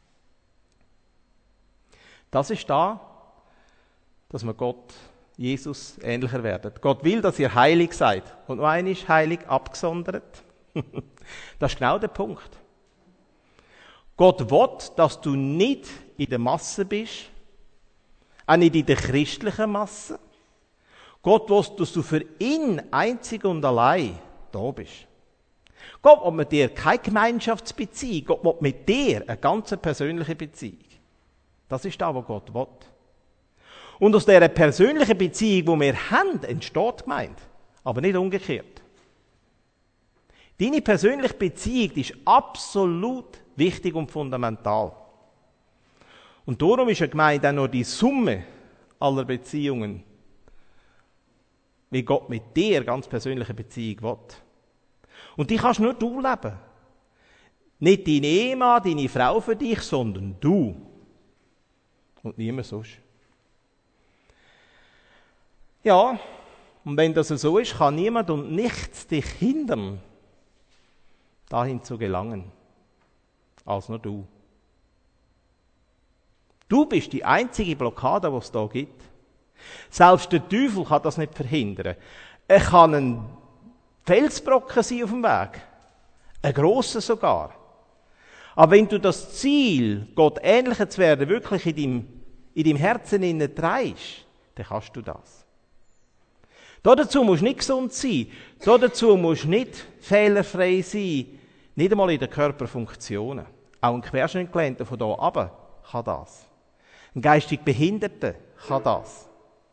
Das ist da, dass wir Gott, Jesus, ähnlicher werden. Gott will, dass ihr heilig seid. Und nur einer ist heilig abgesondert. Das ist genau der Punkt. Gott will, dass du nicht in der Masse bist, auch nicht in der christlichen Masse. Gott will, dass du für ihn einzig und allein da bist. Gott will mit dir keine Gemeinschaftsbeziehung, Gott will mit dir eine ganz persönliche Beziehung. Das ist das, was Gott will. Und aus dieser persönlichen Beziehung, die wir haben, entsteht Gemeinde. Aber nicht umgekehrt. Deine persönliche Beziehung ist absolut wichtig und fundamental. Und darum ist eine Gemeinde auch nur die Summe aller Beziehungen, wie Gott mit dir ganz persönliche Beziehung will. Und die kannst nur du leben. Nicht dein Ehemann, deine Frau für dich, sondern du. Und niemand sonst. Ja, und wenn das so ist, kann niemand und nichts dich hindern, dahin zu gelangen, als nur du. Du bist die einzige Blockade, die es da gibt. Selbst der Teufel kann das nicht verhindern. Er kann ein Felsbrocken sein auf dem Weg, ein grosser sogar. Aber wenn du das Ziel, Gott ähnlicher zu werden, wirklich in deinem, in deinem Herzen innen trägst, dann kannst du das. Dazu musst du nicht gesund sein. Dazu musst du nicht fehlerfrei sein. Nicht einmal in den Körperfunktionen. Auch ein Querschnittgelähmter von hier runter kann das. Ein geistig Behinderter kann das.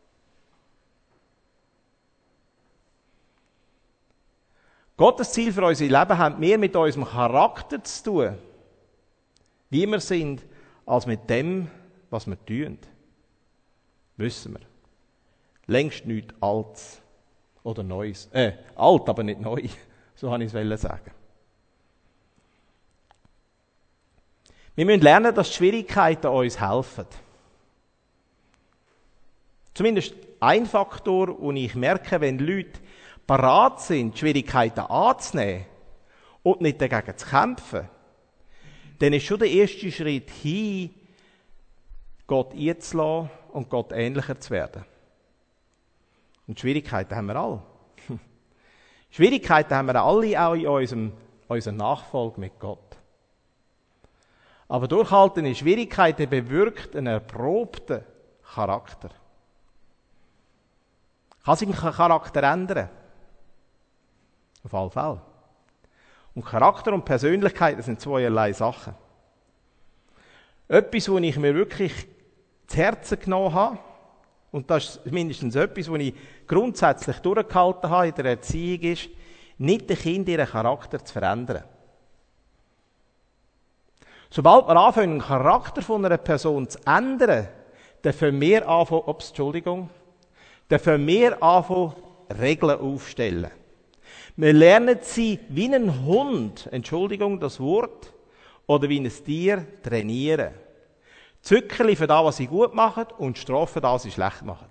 Gottes Ziel für unser Leben hat mehr mit unserem Charakter zu tun, wie wir sind, als mit dem, was wir tun. Wissen wir. Längst nichts Altes oder Neues. Äh, alt, aber nicht neu. So wollte ich es sagen. Wir müssen lernen, dass die Schwierigkeiten uns helfen. Zumindest ein Faktor, und ich merke, wenn Leute parat sind, die Schwierigkeiten anzunehmen und nicht dagegen zu kämpfen, dann ist schon der erste Schritt hin, Gott einzulassen und Gott ähnlicher zu werden. Und Schwierigkeiten haben wir alle. Schwierigkeiten haben wir alle auch in unserem, unserer Nachfolge mit Gott. Aber durchhaltende Schwierigkeiten bewirkt einen erprobten Charakter. Kann sich ein Charakter ändern? Auf alle Fälle. Und Charakter und Persönlichkeit, das sind zweierlei Sachen. Etwas, wo ich mir wirklich zu Herzen genommen habe, und das ist mindestens etwas, was ich grundsätzlich durchgehalten habe in der Erziehung, ist, nicht den Kindern ihren Charakter zu verändern. Sobald wir anfangen, den Charakter von einer Person zu ändern, dürfen wir anfangen, ups, Entschuldigung, dürfen wir anfangen, Regeln aufstellen. Wir lernen sie wie ein Hund, Entschuldigung, das Wort, oder wie ein Tier trainieren. Zückerli für das, was sie gut machen, und Strafen für das, was sie schlecht machen.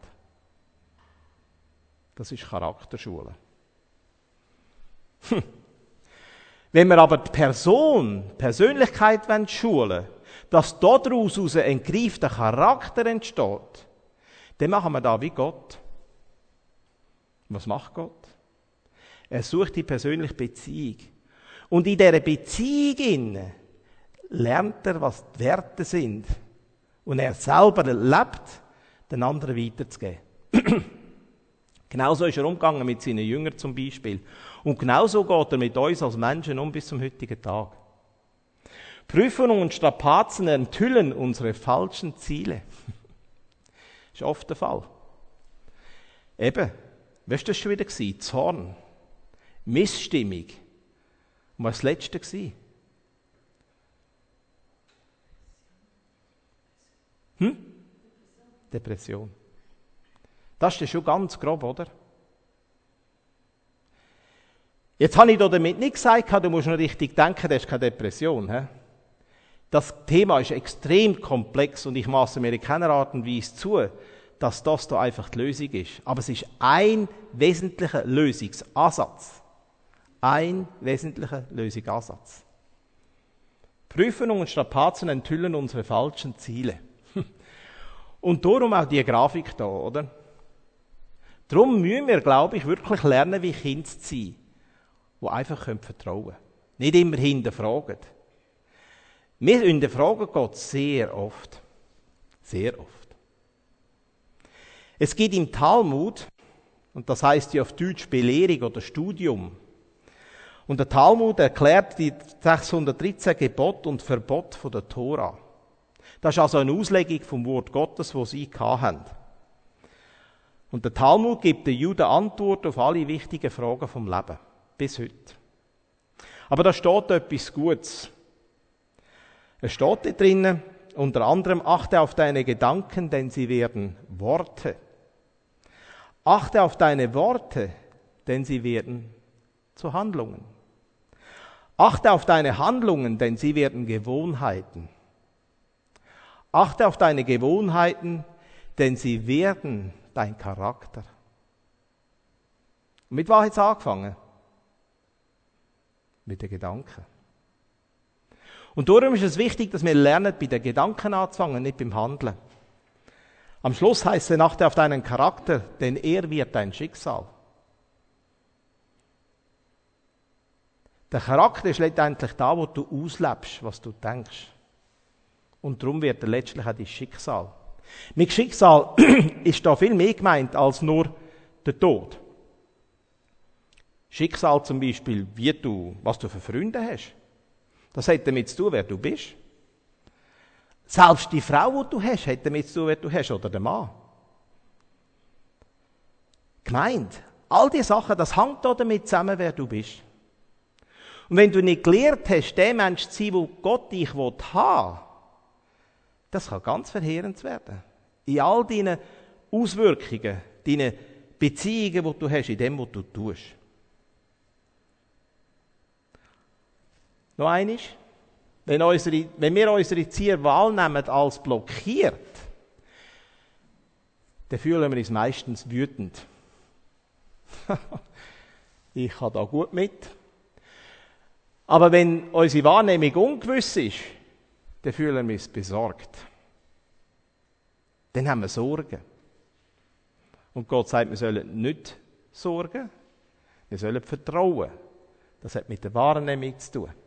Das ist Charakterschule. Hm. Wenn wir aber die Person, die Persönlichkeit schulen wollen, dass daraus ein gereifter Charakter entsteht, dann machen wir da wie Gott. Was macht Gott? Er sucht die persönliche Beziehung. Und in dieser Beziehung lernt er, was die Werte sind. Und er selber lebt, den anderen weiterzugeben. Genauso ist er umgegangen mit seinen Jüngern zum Beispiel. Und genauso geht er mit uns als Menschen um bis zum heutigen Tag. Prüfungen und Strapazen enthüllen unsere falschen Ziele. Das ist oft der Fall. Eben, was war das schon wieder? Zorn, Missstimmung. Und was war das Letzte? Hm? Depression. Das ist schon ganz grob, oder? Jetzt habe ich damit nicht gesagt, du musst noch richtig denken, das ist keine Depression. He? Das Thema ist extrem komplex und ich maße mir in keiner Art und Weise zu, dass das da einfach die Lösung ist. Aber es ist ein wesentlicher Lösungsansatz. Ein wesentlicher Lösungsansatz. Prüfungen und Strapazen enthüllen unsere falschen Ziele. Und darum auch die Grafik da, oder? Darum müssen wir, glaube ich, wirklich lernen, wie Kinder zu sein, die einfach vertrauen können. Nicht immer hinterfragen. Wir hinterfragen Gott sehr oft. Sehr oft. Es gibt im Talmud, und das heißt ja auf Deutsch Belehrung oder Studium, und der Talmud erklärt die sechshundertdreizehn Gebote und Verbote von der Tora. Das ist also eine Auslegung vom Wort Gottes, das sie hatten. Und der Talmud gibt den Juden Antwort auf alle wichtigen Fragen vom Leben. Bis heute. Aber da steht etwas Gutes. Es steht da drinnen, unter anderem, achte auf deine Gedanken, denn sie werden Worte. Achte auf deine Worte, denn sie werden zu Handlungen. Achte auf deine Handlungen, denn sie werden Gewohnheiten. Achte auf deine Gewohnheiten, denn sie werden dein Charakter. Und mit was hat es angefangen? Mit den Gedanken. Und darum ist es wichtig, dass wir lernen, bei den Gedanken anzufangen, nicht beim Handeln. Am Schluss heißt es, achte auf deinen Charakter, denn er wird dein Schicksal. Der Charakter ist letztendlich da, wo du auslebst, was du denkst. Und darum wird er letztlich auch dein Schicksal. Mit Schicksal ist da viel mehr gemeint als nur der Tod. Schicksal zum Beispiel, wie du, was du für Freunde hast. Das hat damit zu tun, wer du bist. Selbst die Frau, die du hast, hat damit zu tun, wer du hast, oder der Mann. Gemeint, all diese Sachen, das hängt da damit zusammen, wer du bist. Und wenn du nicht gelernt hast, der Mensch zu sein, wo Gott dich haben will, das kann ganz verheerend werden. In all deinen Auswirkungen, deinen Beziehungen, die du hast, in dem, was du tust. Noch eines, wenn, unsere, wenn wir unsere Ziele wahrnehmen als blockiert, dann fühlen wir uns meistens wütend. Ich kann da gut mit. Aber wenn unsere Wahrnehmung ungewiss ist, dann fühlen wir uns besorgt. Dann haben wir Sorgen. Und Gott sagt, wir sollen nicht sorgen, wir sollen vertrauen. Das hat mit der Wahrnehmung zu tun.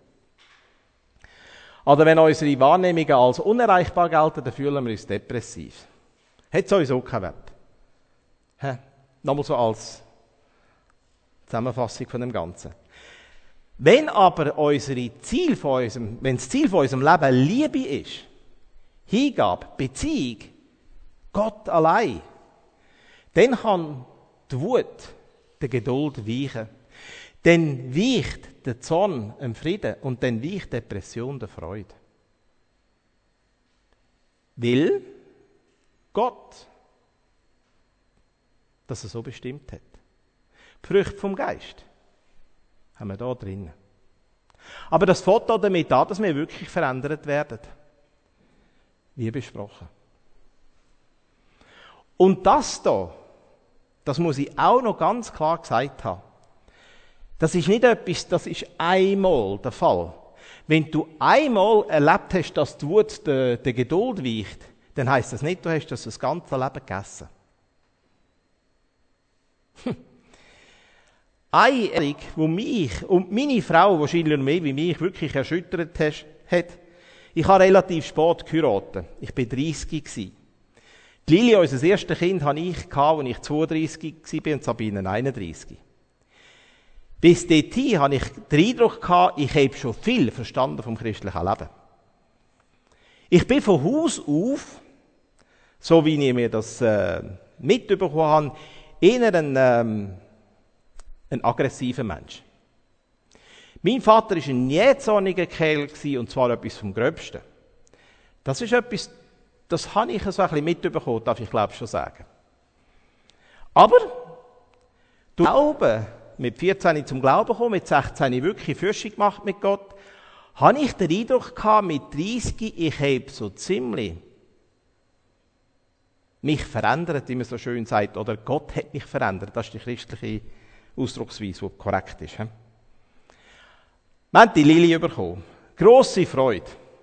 Oder wenn unsere Wahrnehmungen als unerreichbar gelten, dann fühlen wir uns depressiv. Hat sowieso keinen Wert. Hä? Nochmal so als Zusammenfassung von dem Ganzen. Wenn aber unsere Ziel von unserem, wenn das Ziel von unserem Leben Liebe ist, Hingabe, Beziehung, Gott allein, dann kann die Wut der Geduld weichen. Dann weicht der Zorn im Frieden und dann weicht die Depression der Freude. Weil Gott das er so bestimmt hat. Die Früchte vom Geist haben wir da drin. Aber das fängt auch damit an, dass wir wirklich verändert werden. Wie besprochen. Und das da, das muss ich auch noch ganz klar gesagt haben. Das ist nicht etwas, das ist einmal der Fall. Wenn du einmal erlebt hast, dass die Wut der, der Geduld weicht, dann heisst das nicht, du hast das das ganze Leben gegessen. Hm. Eine Erinnerung, die mich und meine Frau wahrscheinlich mehr wie mich wirklich erschüttert hat. Ich habe relativ spät geheiratet. Ich war dreißig. Die Lili, unser erstes Kind, hatte ich, als ich zweiunddreißig war und Sabine einunddreißig. Bis dorthin hatte ich den Eindruck, ich habe schon viel verstanden vom christlichen Leben. Ich bin von Haus auf, so wie ich mir das äh, mitbekommen habe, eher ein, ähm, ein aggressiver Mensch. Mein Vater war ein jähzorniger Kerl und zwar etwas vom Gröbsten. Das ist etwas, das habe ich so ein bisschen mitbekommen, darf ich glaube schon sagen. Aber durch Glauben, mit vierzehn zum Glauben gekommen, mit sechzehn wirklich Fürschung gemacht mit Gott, habe ich den Eindruck gehabt, mit dreißig, ich habe so ziemlich mich verändert, wie man so schön sagt, oder Gott hat mich verändert. Das ist die christliche Ausdrucksweise, die korrekt ist. Wir haben die Lili bekommen. Grosse Freude.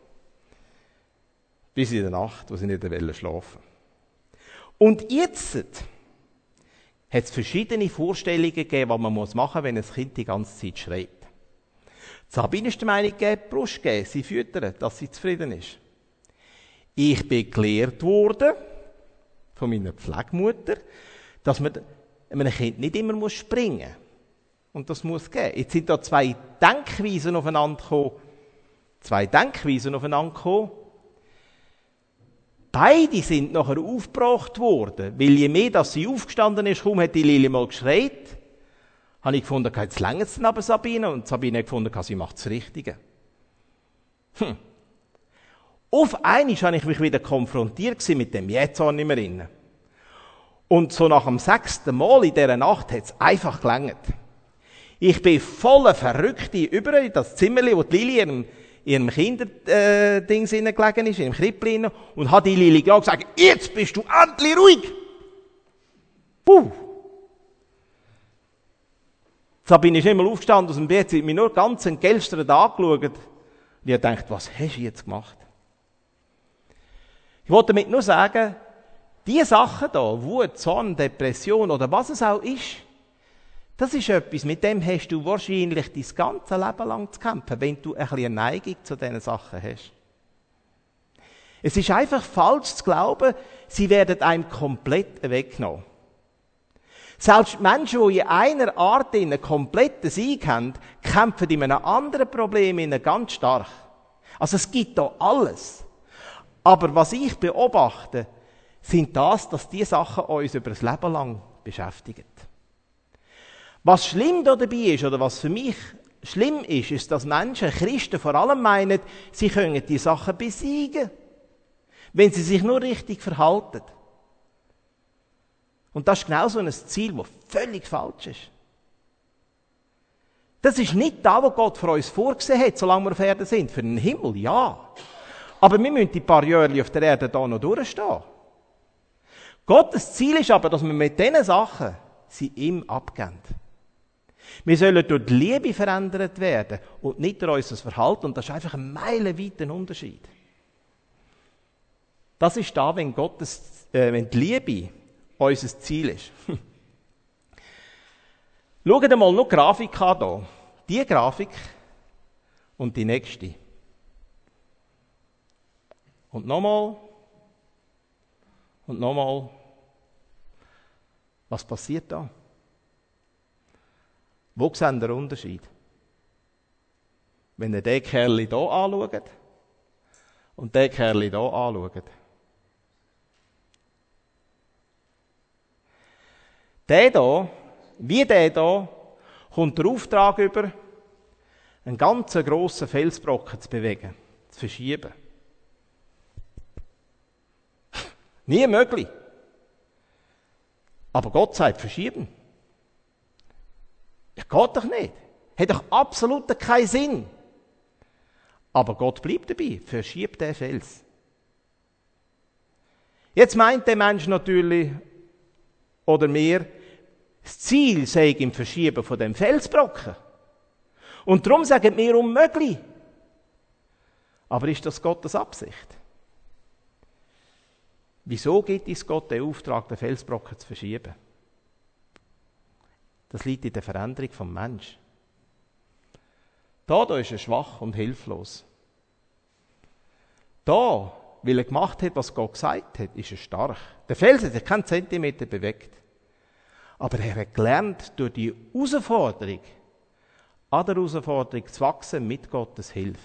Bis in der Nacht, wo sie nicht schlafen wollten. Und jetzt hat es verschiedene Vorstellungen gegeben, was man machen muss, wenn ein Kind die ganze Zeit schreit. Sabine ist der Meinung, die Brust geben, sie füttern, dass sie zufrieden ist. Ich bin gelehrt worden von meiner Pflegemutter, dass man einem Kind nicht immer springen muss. Und das muss geben. Jetzt sind da zwei Denkweisen aufeinander gekommen. Zwei Denkweisen aufeinander gekommen. Beide sind nachher aufgebracht worden, weil je mehr, dass sie aufgestanden ist, kaum hat die Lili mal geschreit, habe ich gefunden, jetzt länger es aber Sabine, und Sabine hat gefunden, sie macht das Richtige. Hm. Auf einmal habe ich mich wieder konfrontiert mit dem Jähzorn nicht mehr drin. Und so nach dem sechsten Mal in dieser Nacht hat es einfach gelangt. Ich bin voller Verrückte über in das Zimmerli, wo die Lili in ihrem Kinderding äh, gelegen ist, in dem Krippli, und hat die Lili gerade gesagt, jetzt bist du endlich ruhig. Puh. Sabine ist nicht mal aufgestanden aus dem Bett, sie hat mich nur ganz entgelstert angeschaut. Und ich habe gedacht, was hast du jetzt gemacht? Ich wollte damit nur sagen, diese Sachen hier, Wut, Zorn, Depression oder was es auch ist, das ist etwas, mit dem hast du wahrscheinlich dein ganze Leben lang zu kämpfen, wenn du ein bisschen eine Neigung zu diesen Sachen hast. Es ist einfach falsch zu glauben, sie werden einem komplett weggenommen. Selbst Menschen, die in einer Art einen kompletten Sieg haben, kämpfen in einem anderen Problem ganz stark. Also es gibt da alles. Aber was ich beobachte, sind das, dass diese Sachen uns über das Leben lang beschäftigen. Was schlimm da dabei ist, oder was für mich schlimm ist, ist, dass Menschen, Christen vor allem meinen, sie können die Sachen besiegen, wenn sie sich nur richtig verhalten. Und das ist genau so ein Ziel, das völlig falsch ist. Das ist nicht das, was Gott für uns vorgesehen hat, solange wir auf Erden sind. Für den Himmel, ja. Aber wir müssen die paar Jahre auf der Erde da noch durchstehen. Gottes Ziel ist aber, dass wir mit diesen Sachen sie ihm abgeben. Wir sollen durch die Liebe verändert werden und nicht durch unser Verhalten. Und das ist einfach ein meilenweiter Unterschied. Das ist da, wenn, Gottes, äh, wenn die Liebe unser Ziel ist. Schaut mal noch die Grafik an hier. Die Grafik und die nächste. Und nochmal. Und nochmal. Was passiert da? Wo seht ihr den Unterschied? Wenn ihr den Kerl hier anschaut und den Kerl hier anschaut. Der hier, wie der hier, kommt der Auftrag über, einen ganz grossen Felsbrocken zu bewegen, zu verschieben. Nie möglich. Aber Gott sagt, verschieben. Ja, geht doch nicht. Hat doch absolut keinen Sinn. Aber Gott bleibt dabei, verschiebt den Fels. Jetzt meint der Mensch natürlich, oder mir, das Ziel sei im Verschieben von dem Felsbrocken. Und darum sagen wir unmöglich. Aber ist das Gottes Absicht? Wieso gibt es Gott den Auftrag, den Felsbrocken zu verschieben? Das liegt in der Veränderung des Menschen. Da, da ist er schwach und hilflos. Da, weil er gemacht hat, was Gott gesagt hat, ist er stark. Der Fels hat sich keinen Zentimeter bewegt. Aber er hat gelernt, durch die Herausforderung, an der Herausforderung zu wachsen mit Gottes Hilfe.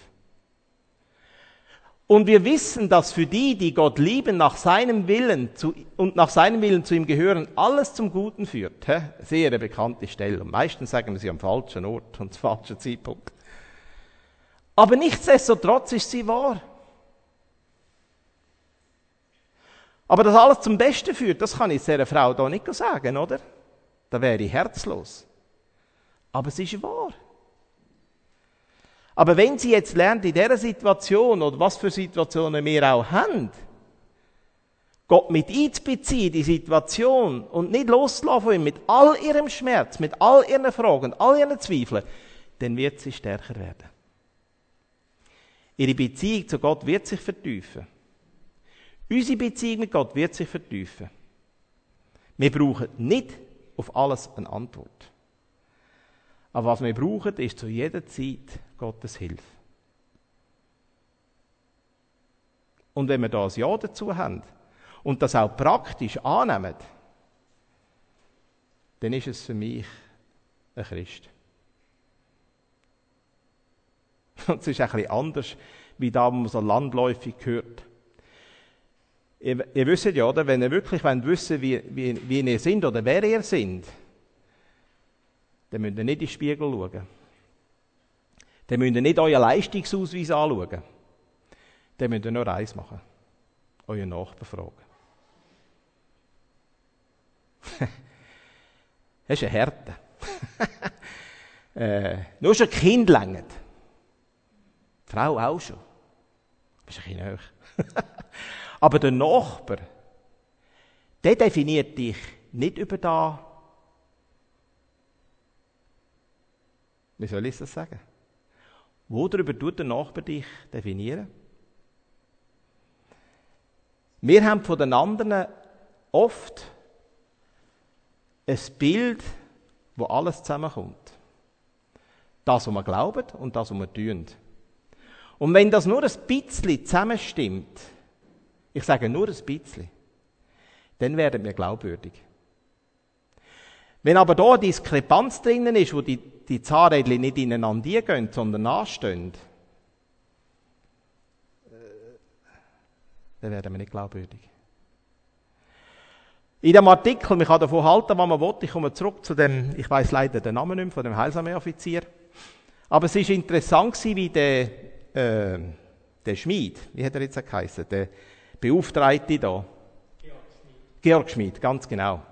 Und wir wissen, dass für die, die Gott lieben, nach seinem Willen zu, und nach seinem Willen zu ihm gehören, alles zum Guten führt. He? Sehr eine bekannte Stelle. Und meistens sagen wir sie am falschen Ort und zum falschen Zeitpunkt. Aber nichtsdestotrotz ist sie wahr. Aber dass alles zum Besten führt, das kann ich dieser Frau da nicht sagen, oder? Da wäre ich herzlos. Aber es ist wahr. Aber wenn sie jetzt lernt, in dieser Situation, oder was für Situationen wir auch haben, Gott mit einzubeziehen, die Situation, und nicht loszulassen von ihm, mit all ihrem Schmerz, mit all ihren Fragen, all ihren Zweifeln, dann wird sie stärker werden. Ihre Beziehung zu Gott wird sich vertiefen. Unsere Beziehung mit Gott wird sich vertiefen. Wir brauchen nicht auf alles eine Antwort. Aber was wir brauchen, ist zu jeder Zeit Gottes Hilfe. Und wenn wir da ein Ja dazu haben und das auch praktisch annehmen, dann ist es für mich ein Christ. Und es ist ein bisschen anders, wie da, wo man so landläufig hört. Ihr, ihr wisst ja, oder? Wenn ihr wirklich wollt wissen wie, wie, wie ihr seid oder wer ihr seid, dann müsst ihr nicht in den Spiegel schauen. Dann müsst ihr nicht euren Leistungsausweis anschauen. Dann müsst ihr nur eins machen. Euren Nachbarn fragen. Das ist eine Härte. äh, nur schon Kind längert. Die Frau auch schon. Das ist ein bisschen hoch. Aber der Nachbar, der definiert dich nicht über da. Wie soll ich das sagen? Worüber tut der Nachbar dich definieren? Wir haben von den anderen oft ein Bild, wo alles zusammenkommt. Das, was wir glauben und das, was wir tun. Und wenn das nur ein bisschen zusammenstimmt, ich sage nur ein bisschen, dann werden wir glaubwürdig. Wenn aber da eine Diskrepanz drinnen ist, wo die, die Zahnrädchen nicht ineinander gehen, sondern nachstehen, dann werden wir nicht glaubwürdig. In dem Artikel, man kann davon halten, was man will, ich komme zurück zu dem, ich weiss leider den Namen nicht mehr, von dem Heilsarmee-Offizier. Aber es war interessant, wie der, äh, der Schmied, wie hat er jetzt geheißen, der Beauftragte da. Georg Schmied. Georg Schmied, ganz genau.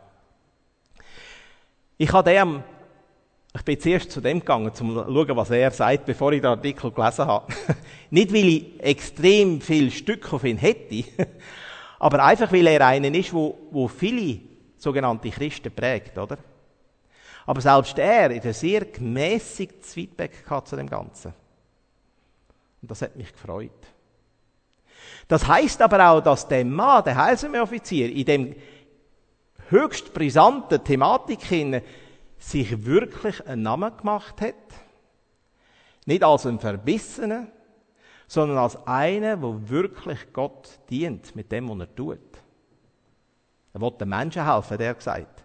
Ich habe dem, ich bin zuerst zu dem gegangen, um zu schauen, was er sagt, bevor ich den Artikel gelesen habe. Nicht, weil ich extrem viel Stück auf ihn hätte, aber einfach, weil er einer ist, wo, wo viele sogenannte Christen prägt, oder? Aber selbst er hat ein sehr gemäßigtes Feedback gehabt zu dem Ganzen. Und das hat mich gefreut. Das heisst aber auch, dass der Mann, der Heilsarmee-Offizier, in dem höchst brisanten Thematik hin sich wirklich einen Namen gemacht hat. Nicht als ein Verbissener, sondern als einer, der wirklich Gott dient mit dem, was er tut. Er will den Menschen helfen, der hat gesagt.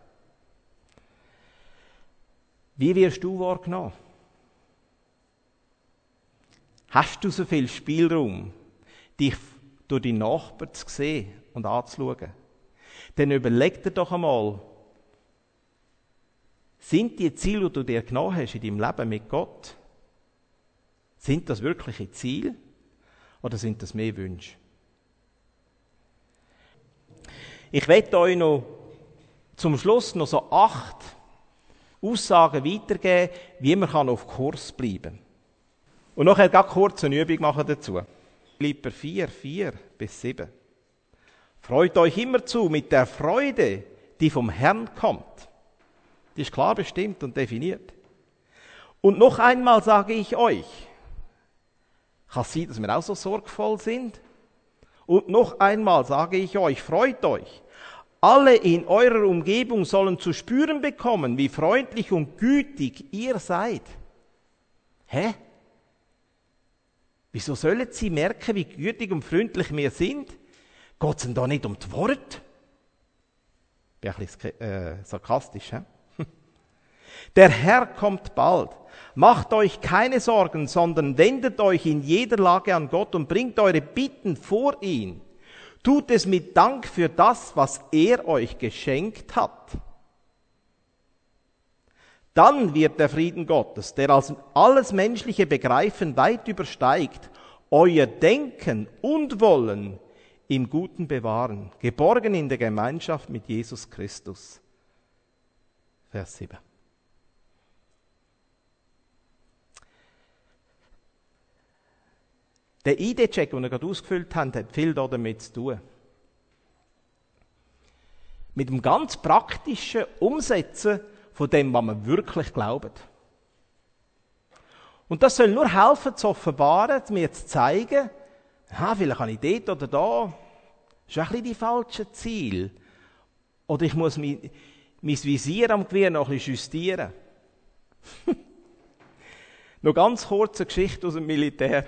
Wie wirst du wahrgenommen? Hast du so viel Spielraum, dich durch die Nachbarn zu sehen und anzuschauen? Dann überleg dir doch einmal, sind die Ziele, die du dir genommen hast in deinem Leben mit Gott, sind das wirkliche Ziele oder sind das mehr Wünsche? Ich werde euch noch zum Schluss noch so acht Aussagen weitergeben, wie man auf Kurs bleiben kann. Und nachher ganz kurz eine Übung machen dazu. Philipper vier, vier bis sieben. Freut euch immer zu mit der Freude, die vom Herrn kommt. Die ist klar bestimmt und definiert. Und noch einmal sage ich euch, kann es sein, dass wir auch so sorgvoll sind? Und noch einmal sage ich euch, freut euch. Alle in eurer Umgebung sollen zu spüren bekommen, wie freundlich und gütig ihr seid. Hä? Wieso sollen sie merken, wie gütig und freundlich wir sind? Geht es denn da nicht um die Worte? Bin ein bisschen äh, sarkastisch, hä? Der Herr kommt bald. Macht euch keine Sorgen, sondern wendet euch in jeder Lage an Gott und bringt eure Bitten vor ihn. Tut es mit Dank für das, was er euch geschenkt hat. Dann wird der Frieden Gottes, der als alles menschliche Begreifen weit übersteigt, euer Denken und Wollen im Guten bewahren, geborgen in der Gemeinschaft mit Jesus Christus. Vers sieben. Der I D-Check, den wir gerade ausgefüllt haben, hat viel damit zu tun. Mit dem ganz praktischen Umsetzen von dem, was wir wirklich glauben. Und das soll nur helfen, zu offenbaren, mir zu zeigen, ah, vielleicht habe ich dort oder da, das ist ein bisschen die falschen Ziele. Oder ich muss mein, mein Visier am Gewehr noch ein bisschen justieren. Noch ganz kurze Geschichte aus dem Militär.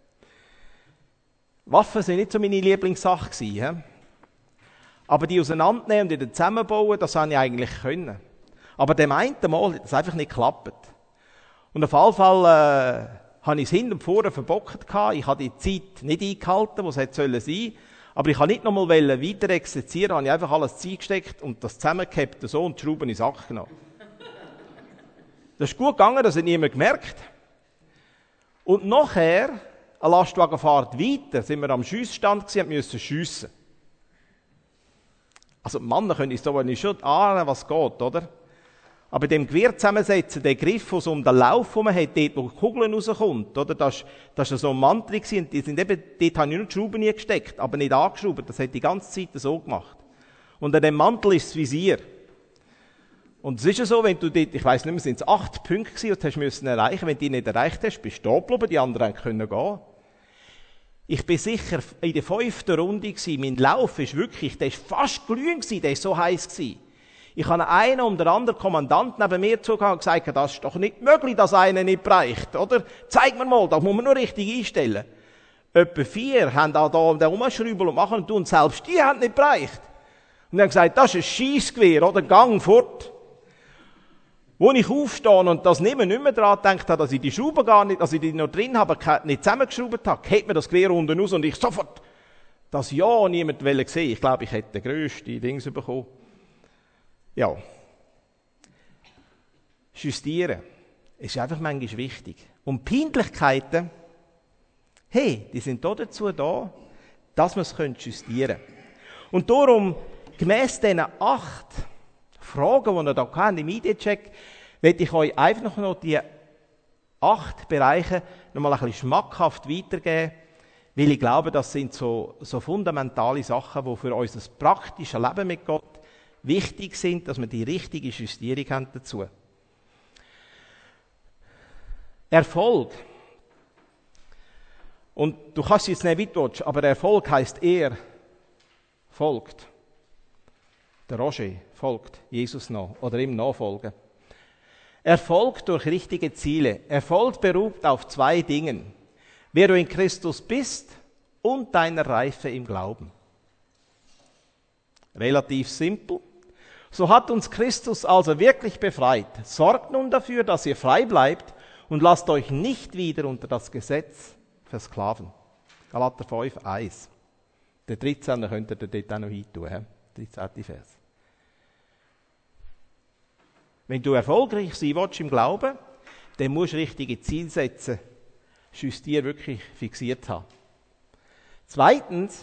Waffen waren nicht so meine Lieblingssache gewesen, aber die auseinandernehmen und wieder zusammenbauen, das habe ich eigentlich können. Aber dem einen Mal hat es einfach nicht geklappt. Und auf jeden Fall äh, habe ich es hinten und vorne verbockt gehabt. Ich habe die Zeit nicht eingehalten, die es hätte sollen sein. Aber ich habe nicht nochmal weiter exerzieren, habe ich einfach alles eingesteckt und das zusammengehabt so und die Schrauben in den Sack genommen. Das ist gut gegangen, das hat niemand gemerkt. Und nachher, eine Lastwagenfahrt weiter, sind wir am Schiessstand gewesen und mussten schiessen. Also die Männer können uns da nicht schon ahnen, was geht, oder? Aber dem Gewehr zusammensetzen, der Griff, wo es um den Lauf herum hat, dort, wo die Kugeln rauskommt, oder? Das, das war so ein Mantel gewesen, und die sind eben, dort habe ich nur die Schrauben nie gesteckt, aber nicht angeschraubt. Das hat die ganze Zeit so gemacht. Und an dem Mantel ist das Visier. Und es ist ja so, wenn du dort, ich weiss nicht mehr, sind es acht Punkte gewesen, und du musst erreichen. Wenn du die nicht erreicht hast, bist du da geblieben, die anderen können gehen. Ich bin sicher in der fünften Runde gewesen. Mein Lauf ist wirklich, der ist fast glühend gewesen, der ist so heiß gewesen. Ich habe einen um den anderen Kommandant neben mir zugegangen und gesagt, das ist doch nicht möglich, dass einer nicht bereicht, oder? Zeig mir mal, das muss man nur richtig einstellen. Etwa vier haben auch da den Umschrauben und machen und tun, selbst die haben nicht bereicht. Und dann haben gesagt, das ist ein Schiessgewehr, oder? Gang fort. Wo ich aufstehe und das nicht mehr, nicht mehr daran gedacht habe, dass ich die Schrauben gar nicht, dass ich die noch drin habe, nicht zusammengeschraubt habe, hebt mir das Gewehr unten raus und ich sofort das Ja niemand wollte sehen. Ich glaube, ich hätte den grössten Dings bekommen. Ja. Justieren ist einfach manchmal wichtig. Und Peinlichkeiten, hey, die sind da dazu da, dass man es justieren kann. Und darum, gemäss diesen acht Fragen, die ihr da habt, im I D-Check, werde ich euch einfach noch die acht Bereiche noch mal ein bisschen schmackhaft weitergeben, weil ich glaube, das sind so, so fundamentale Sachen, die für unser praktisches Leben mit Gott wichtig sind, dass wir die richtige Justierung haben dazu. Erfolg. Und du kannst jetzt nicht weiterrutschen, aber Erfolg heisst er folgt. Der Roger folgt Jesus nach oder ihm nachfolgen. Erfolg durch richtige Ziele. Erfolg beruht auf zwei Dingen. Wer du in Christus bist und deiner Reife im Glauben. Relativ simpel. So hat uns Christus also wirklich befreit. Sorgt nun dafür, dass ihr frei bleibt und lasst euch nicht wieder unter das Gesetz versklaven. Galater fünf, eins. Der dreizehn könnt ihr dort auch noch hintun. dreizehnten Vers. Wenn du erfolgreich sein willst im Glauben, dann musst du richtige Ziele setzen. Sonst dir wirklich fixiert haben. Zweitens,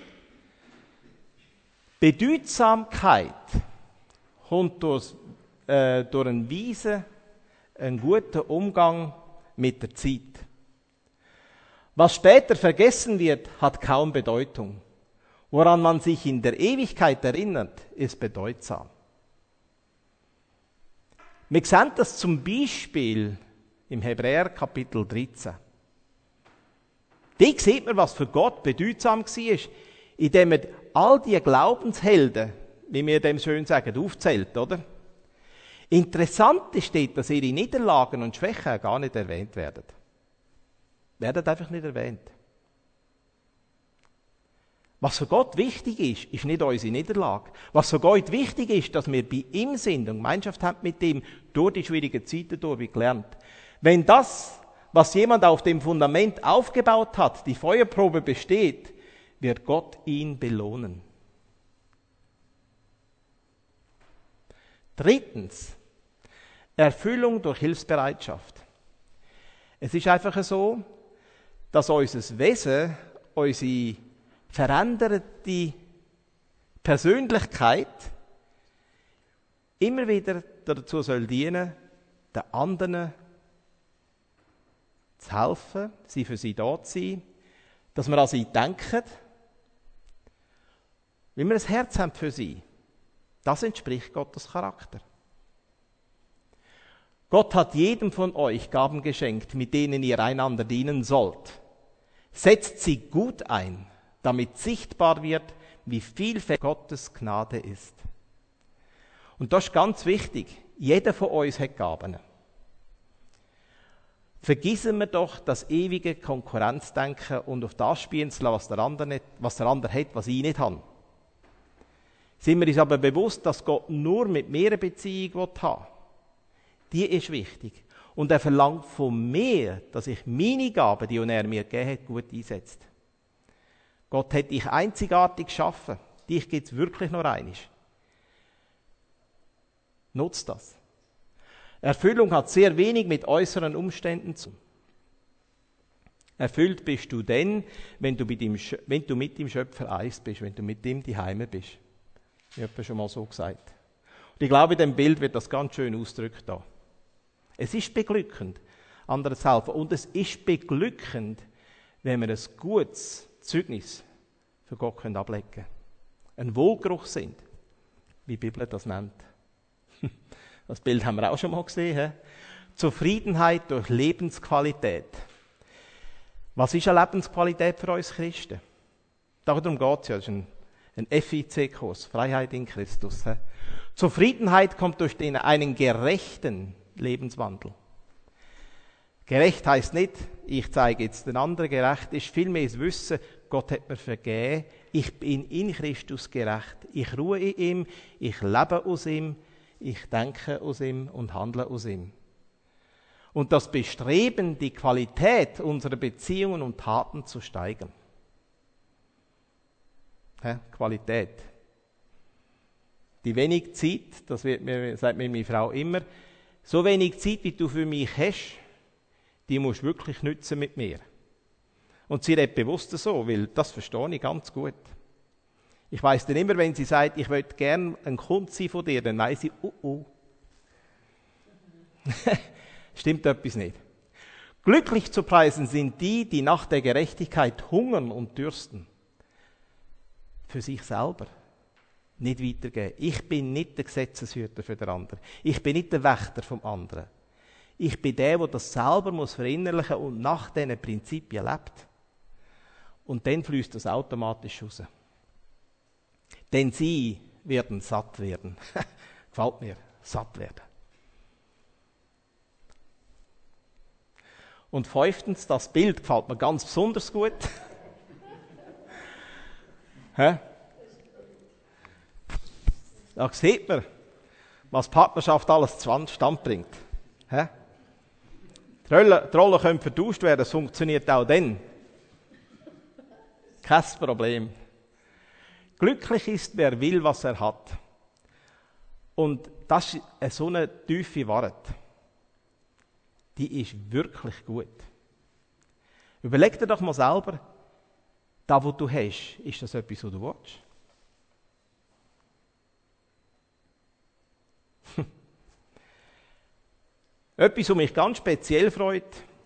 Bedeutsamkeit kommt durch, äh, durch einen weisen, einen guten Umgang mit der Zeit. Was später vergessen wird, hat kaum Bedeutung. Woran man sich in der Ewigkeit erinnert, ist bedeutsam. Wir sehen das zum Beispiel im Hebräer Kapitel dreizehn. Da sieht man, was für Gott bedeutsam war, indem er all die Glaubenshelden, wie wir dem schön sagen, aufzählt, oder? Interessant ist dort, dass ihre Niederlagen und Schwächen gar nicht erwähnt werden. Werden einfach nicht erwähnt. Was für Gott wichtig ist, ist nicht unsere Niederlage. Was für Gott wichtig ist, dass wir bei ihm sind und Gemeinschaft haben mit ihm durch die schwierigen Zeiten durch, wie gelernt. Wenn das, was jemand auf dem Fundament aufgebaut hat, die Feuerprobe besteht, wird Gott ihn belohnen. Drittens, Erfüllung durch Hilfsbereitschaft. Es ist einfach so, dass unser Wesen, unsere veränderte Persönlichkeit immer wieder dazu soll dienen, den anderen zu helfen, sie für sie da zu sein, dass wir an sie denken, weil wir ein Herz haben für sie. Das entspricht Gottes Charakter. Gott hat jedem von euch Gaben geschenkt, mit denen ihr einander dienen sollt. Setzt sie gut ein, damit sichtbar wird, wie vielfältig Gottes Gnade ist. Und das ist ganz wichtig. Jeder von uns hat Gaben. Vergissen wir doch das ewige Konkurrenzdenken und auf das spielen zu lassen, was der andere, nicht, was der andere hat, was ich nicht habe. Sind wir uns aber bewusst, dass Gott nur mit mir eine Beziehung haben will. Die ist wichtig. Und er verlangt von mir, dass ich meine Gaben, die er mir gegeben hat, gut einsetze. Gott hat dich einzigartig geschaffen. Dich gibt es wirklich nur einmal. Nutzt das. Erfüllung hat sehr wenig mit äußeren Umständen zu tun. Erfüllt bist du dann, wenn du mit dem, wenn du mit dem Schöpfer eins bist, wenn du mit ihm die Heime bist. Ich habe schon mal so gesagt. Und ich glaube, in dem Bild wird das ganz schön ausgedrückt da. Es ist beglückend, anderen zu helfen. Und es ist beglückend, wenn wir ein gutes Zeugnis für Gott können ablegen können. Ein Wohlgeruch sind, wie die Bibel das nennt. Das Bild haben wir auch schon mal gesehen. He? Zufriedenheit durch Lebensqualität. Was ist eine Lebensqualität für uns Christen? Darum geht es ja. Das ist ein, ein F I C-Kurs, Freiheit in Christus. He? Zufriedenheit kommt durch den, einen gerechten Lebenswandel. Gerecht heisst nicht, ich zeige jetzt den anderen gerecht, ist vielmehr das Wissen, Gott hat mir vergeben, ich bin in Christus gerecht, ich ruhe in ihm, ich lebe aus ihm, ich denke aus ihm und handle aus ihm. Und das Bestreben, die Qualität unserer Beziehungen und Taten zu steigern. Hä? Qualität. Die wenig Zeit, das wird mir, sagt mir meine Frau immer, so wenig Zeit, wie du für mich hast, die musst du wirklich nützen mit mir. Und sie redet bewusst so, weil das verstehe ich ganz gut. Ich weiss dann immer, wenn sie sagt, ich möchte gerne ein Kunde sein von dir, dann weiss ich, oh oh. Stimmt etwas nicht. Glücklich zu preisen sind die, die nach der Gerechtigkeit hungern und dürsten. Für sich selber. Nicht weitergeben. Ich bin nicht der Gesetzeshüter für den anderen. Ich bin nicht der Wächter vom anderen. Ich bin der, der das selber muss verinnerlichen und nach diesen Prinzipien lebt. Und dann fließt das automatisch raus. Denn sie werden satt werden. Gefällt mir, satt werden. Und fünftens, das Bild gefällt mir ganz besonders gut. Da sieht man, was Partnerschaft alles zustande bringt. Die Rollen, die Rollen können vertauscht werden, das funktioniert auch dann. Kein Problem. Glücklich ist, wer will, was er hat. Und das ist so eine tiefe Wahrheit. Die ist wirklich gut. Überleg dir doch mal selber, das, was du hast, ist das etwas, was du willst? Etwas, was mich ganz speziell freut,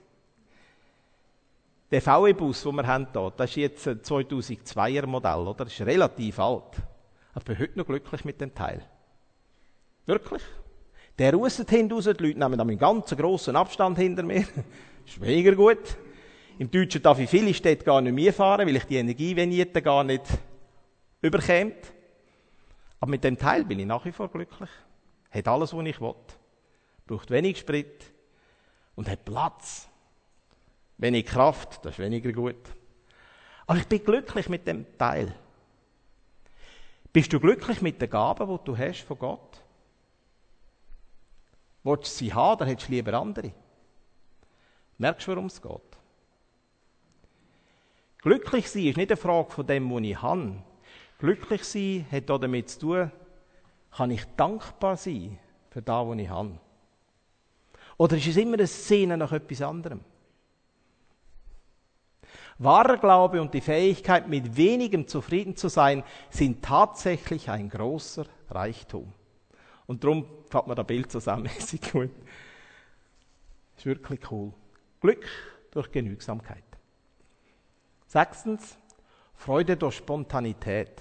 der V W-Bus, den wir haben hier, das ist jetzt ein zweitausendzweier Modell, oder? Das ist relativ alt. Aber ich bin heute noch glücklich mit dem Teil. Wirklich. Der russet hinten raus, die Leute nehmen einen ganz grossen Abstand hinter mir. Das ist mega gut. Im Deutschen darf ich viele Städte gar nicht mehr fahren, weil ich die Energievignette gar nicht überkäme. Aber mit dem Teil bin ich nach wie vor glücklich. Hat alles, was ich will. Braucht wenig Sprit und hat Platz. Wenig Kraft, das ist weniger gut. Aber ich bin glücklich mit dem Teil. Bist du glücklich mit den Gaben, die du hast von Gott? Willst du sie haben, dann hättest du lieber andere. Merkst du, worum es geht? Glücklich sein ist nicht eine Frage von dem, was ich habe. Glücklich sein hat auch damit zu tun, kann ich dankbar sein für das, was ich habe. Oder ist es immer eine Szene nach etwas anderem? Wahrer Glaube und die Fähigkeit, mit wenigem zufrieden zu sein, sind tatsächlich ein großer Reichtum. Und darum fällt mir das Bild zusammenmäßig gut. Ist wirklich cool. Glück durch Genügsamkeit. Sechstens, Freude durch Spontanität.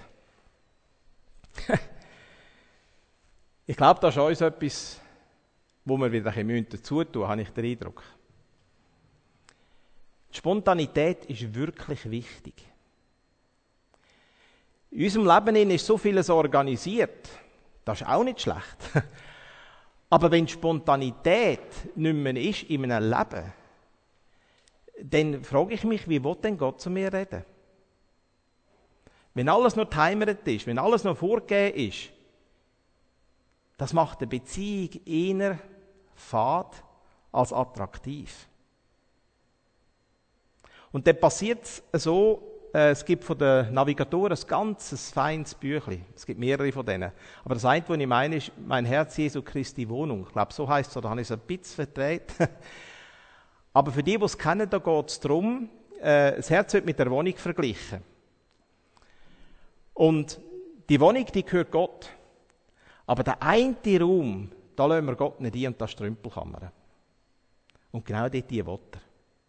Ich glaube, das ist uns etwas, wo wir wieder ein bisschen dazu tun, habe ich den Eindruck. Die Spontanität ist wirklich wichtig. In unserem Leben ist so vieles organisiert. Das ist auch nicht schlecht. Aber wenn Spontanität nicht mehr ist in einem Leben, dann frage ich mich, wie will denn Gott zu mir reden? Wenn alles nur geheimert ist, wenn alles nur vorgegeben ist, das macht eine Beziehung eher fad als attraktiv. Und dann passiert es so, äh, es gibt von den Navigatoren ein ganzes feines Büchlein. Es gibt mehrere von denen. Aber das eine, was ich meine, ist «Mein Herz Jesu Christi Wohnung». Ich glaube, so heisst es, oder habe ich es ein bisschen verdreht. Aber für die, die es kennen, da geht es darum, äh, das Herz wird mit der Wohnung verglichen. Und die Wohnung, die gehört Gott. Aber der eine Raum, da lassen wir Gott nicht ein, und das ist die Rümpelkammer. Und genau dort die will er.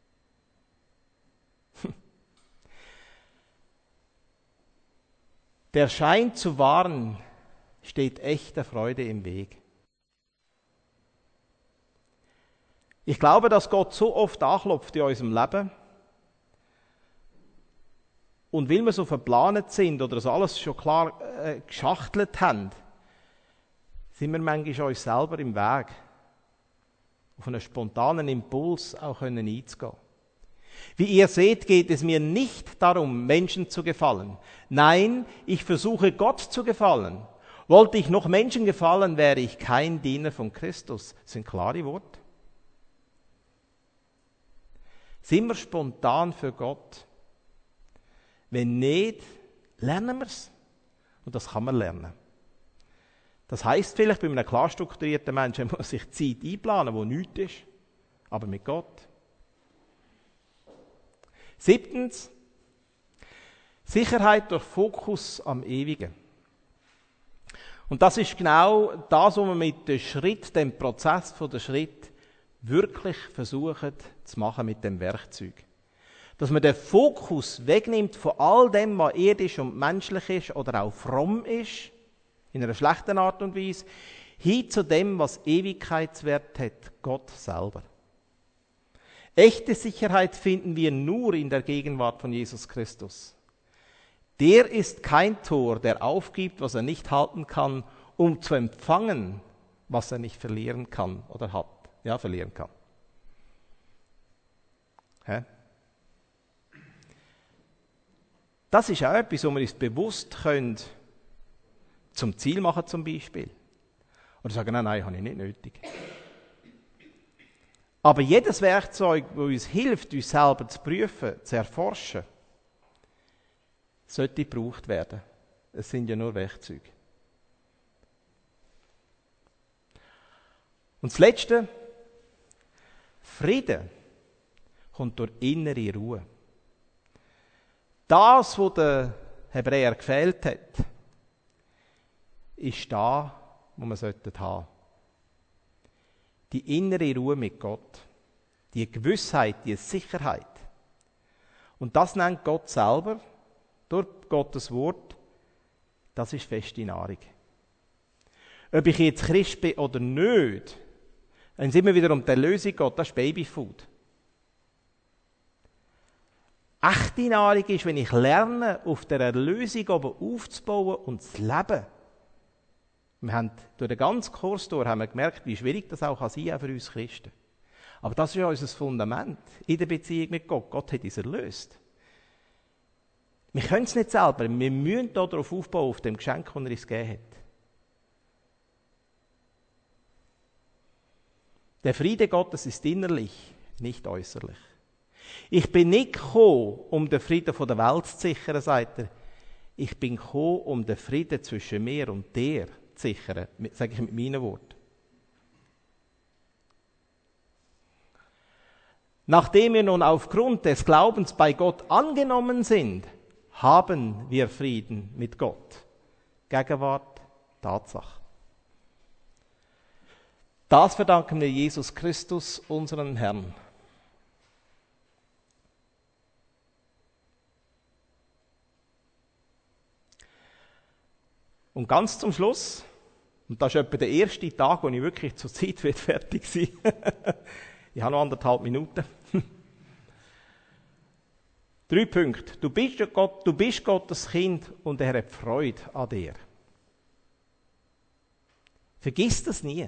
Der Schein zu wahren, steht echter Freude im Weg. Ich glaube, dass Gott so oft anklopft in unserem Leben. Und weil wir so verplant sind oder so alles schon klar äh, geschachtelt haben, sind wir manchmal uns selber im Weg, auf einen spontanen Impuls auch können einzugehen. Wie ihr seht, geht es mir nicht darum, Menschen zu gefallen. Nein, ich versuche Gott zu gefallen. Wollte ich noch Menschen gefallen, wäre ich kein Diener von Christus. Das sind klare Worte. Sind wir spontan für Gott? Wenn nicht, lernen wir es. Und das kann man lernen. Das heisst vielleicht, bei einem klar strukturierten Menschen muss sich Zeit einplanen, wo nichts ist. Aber mit Gott. Siebtens, Sicherheit durch Fokus am Ewigen. Und das ist genau das, was wir mit dem Schritt, dem Prozess von der Schritt, wirklich versuchen zu machen mit dem Werkzeug. Dass man den Fokus wegnimmt von all dem, was irdisch und menschlich ist oder auch fromm ist, in einer schlechten Art und Weise, hin zu dem, was Ewigkeitswert hat, Gott selber. Echte Sicherheit finden wir nur in der Gegenwart von Jesus Christus. Der ist kein Tor, der aufgibt, was er nicht halten kann, um zu empfangen, was er nicht verlieren kann oder hat. Ja, verlieren kann. Hä? Das ist auch etwas, wo wir uns bewusst können, zum Ziel machen zum Beispiel. Oder sagen, nein, nein, habe ich nicht nötig. Aber jedes Werkzeug, das uns hilft, uns selber zu prüfen, zu erforschen, sollte gebraucht werden. Es sind ja nur Werkzeuge. Und das Letzte, Frieden kommt durch innere Ruhe. Das, was der Hebräer gefehlt hat, ist da, wo wir haben sollten. Die innere Ruhe mit Gott, die Gewissheit, die Sicherheit. Und das nennt Gott selber, durch Gottes Wort, das ist feste Nahrung. Ob ich jetzt Christ bin oder nicht, wenn es immer wieder um die Erlösung geht, das ist Babyfood. Echte Nahrung ist, wenn ich lerne, auf der Erlösung oben aufzubauen und zu leben. Wir haben durch den ganzen Kurs durch haben wir gemerkt, wie schwierig das auch sein kann für uns Christen. Aber das ist ja unser Fundament in der Beziehung mit Gott. Gott hat uns erlöst. Wir können es nicht selber, wir müssen darauf aufbauen, auf dem Geschenk, das er uns gegeben hat. Der Friede Gottes ist innerlich, nicht äußerlich. Ich bin nicht gekommen, um den Frieden der Welt zu sichern, sagt er. Ich bin gekommen, um den Frieden zwischen mir und dir zu sichern, sage ich mit meinen Worten. Nachdem wir nun aufgrund des Glaubens bei Gott angenommen sind, haben wir Frieden mit Gott. Gegenwart, Tatsache. Das verdanken wir Jesus Christus, unseren Herrn. Und ganz zum Schluss, und das ist etwa der erste Tag, wo ich wirklich zur Zeit fertig sein werde. Ich habe noch anderthalb Minuten. Drei Punkte. Du bist, Gott, du bist Gottes Kind und er hat Freude an dir. Vergiss das nie.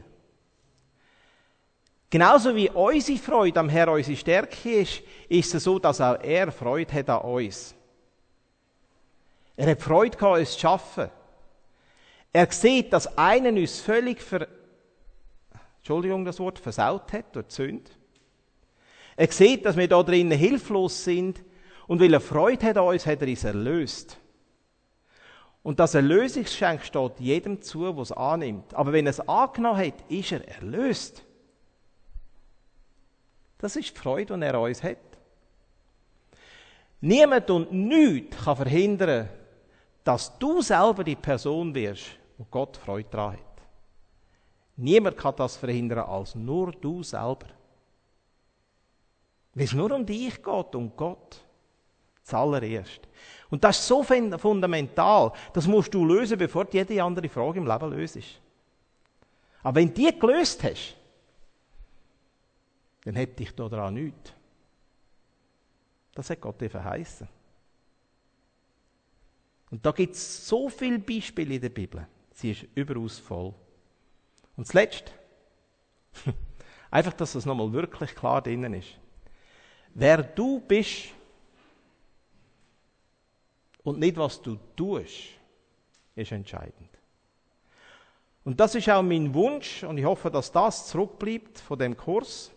Genauso wie unsere Freude am Herrn unsere Stärke ist, ist es so, dass auch er Freude hat an uns. Er hat Freude gehabt, uns zu schaffen. Er sieht, dass einer uns völlig ver... Entschuldigung, das Wort, versaut hat durch die Sünde. Er sieht, dass wir da drinnen hilflos sind und weil er Freude hat an uns, hat er uns erlöst. Und das Erlösungsgeschenk steht jedem zu, der es annimmt. Aber wenn er es angenommen hat, ist er erlöst. Das ist die Freude, die er an uns hat. Niemand und nichts kann verhindern, dass du selber die Person wirst, wo Gott Freude daran hat. Niemand kann das verhindern als nur du selber. Weil es nur um dich geht, um Gott. Zuallererst. Und das ist so fundamental, das musst du lösen, bevor du jede andere Frage im Leben löst. Aber wenn du die gelöst hast, dann hätte dich daran nichts. Das hat Gott dir verheißen. Und da gibt es so viele Beispiele in der Bibel. Sie ist überaus voll. Und das Letzte, einfach, dass das nochmal wirklich klar drinnen ist. Wer du bist und nicht, was du tust, ist entscheidend. Und das ist auch mein Wunsch und ich hoffe, dass das zurückbleibt von dem Kurs.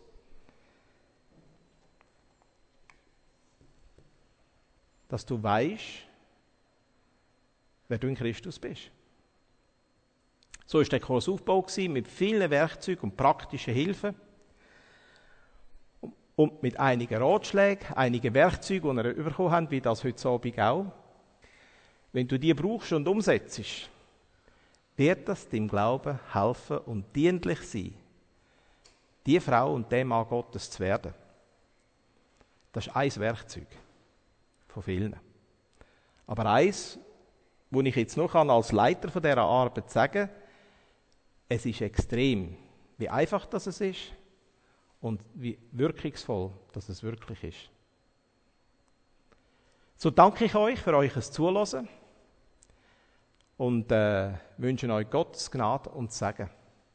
Dass du weißt, wer du in Christus bist. So war der Kurs aufgebaut mit vielen Werkzeugen und praktischen Hilfen. Und mit einigen Ratschlägen, einigen Werkzeugen, die wir bekommen haben, wie das heute Abend auch. Wenn du die brauchst und umsetzt, wird das deinem Glauben helfen und dienlich sein, die Frau und der Mann Gottes zu werden. Das ist ein Werkzeug von vielen. Aber eins, wo ich jetzt noch als Leiter von dieser Arbeit sagen kann, es ist extrem, wie einfach das es ist und wie wirkungsvoll das es wirklich ist. So danke ich euch für euch Zuhören und äh, wünsche euch Gottes Gnade und Segen.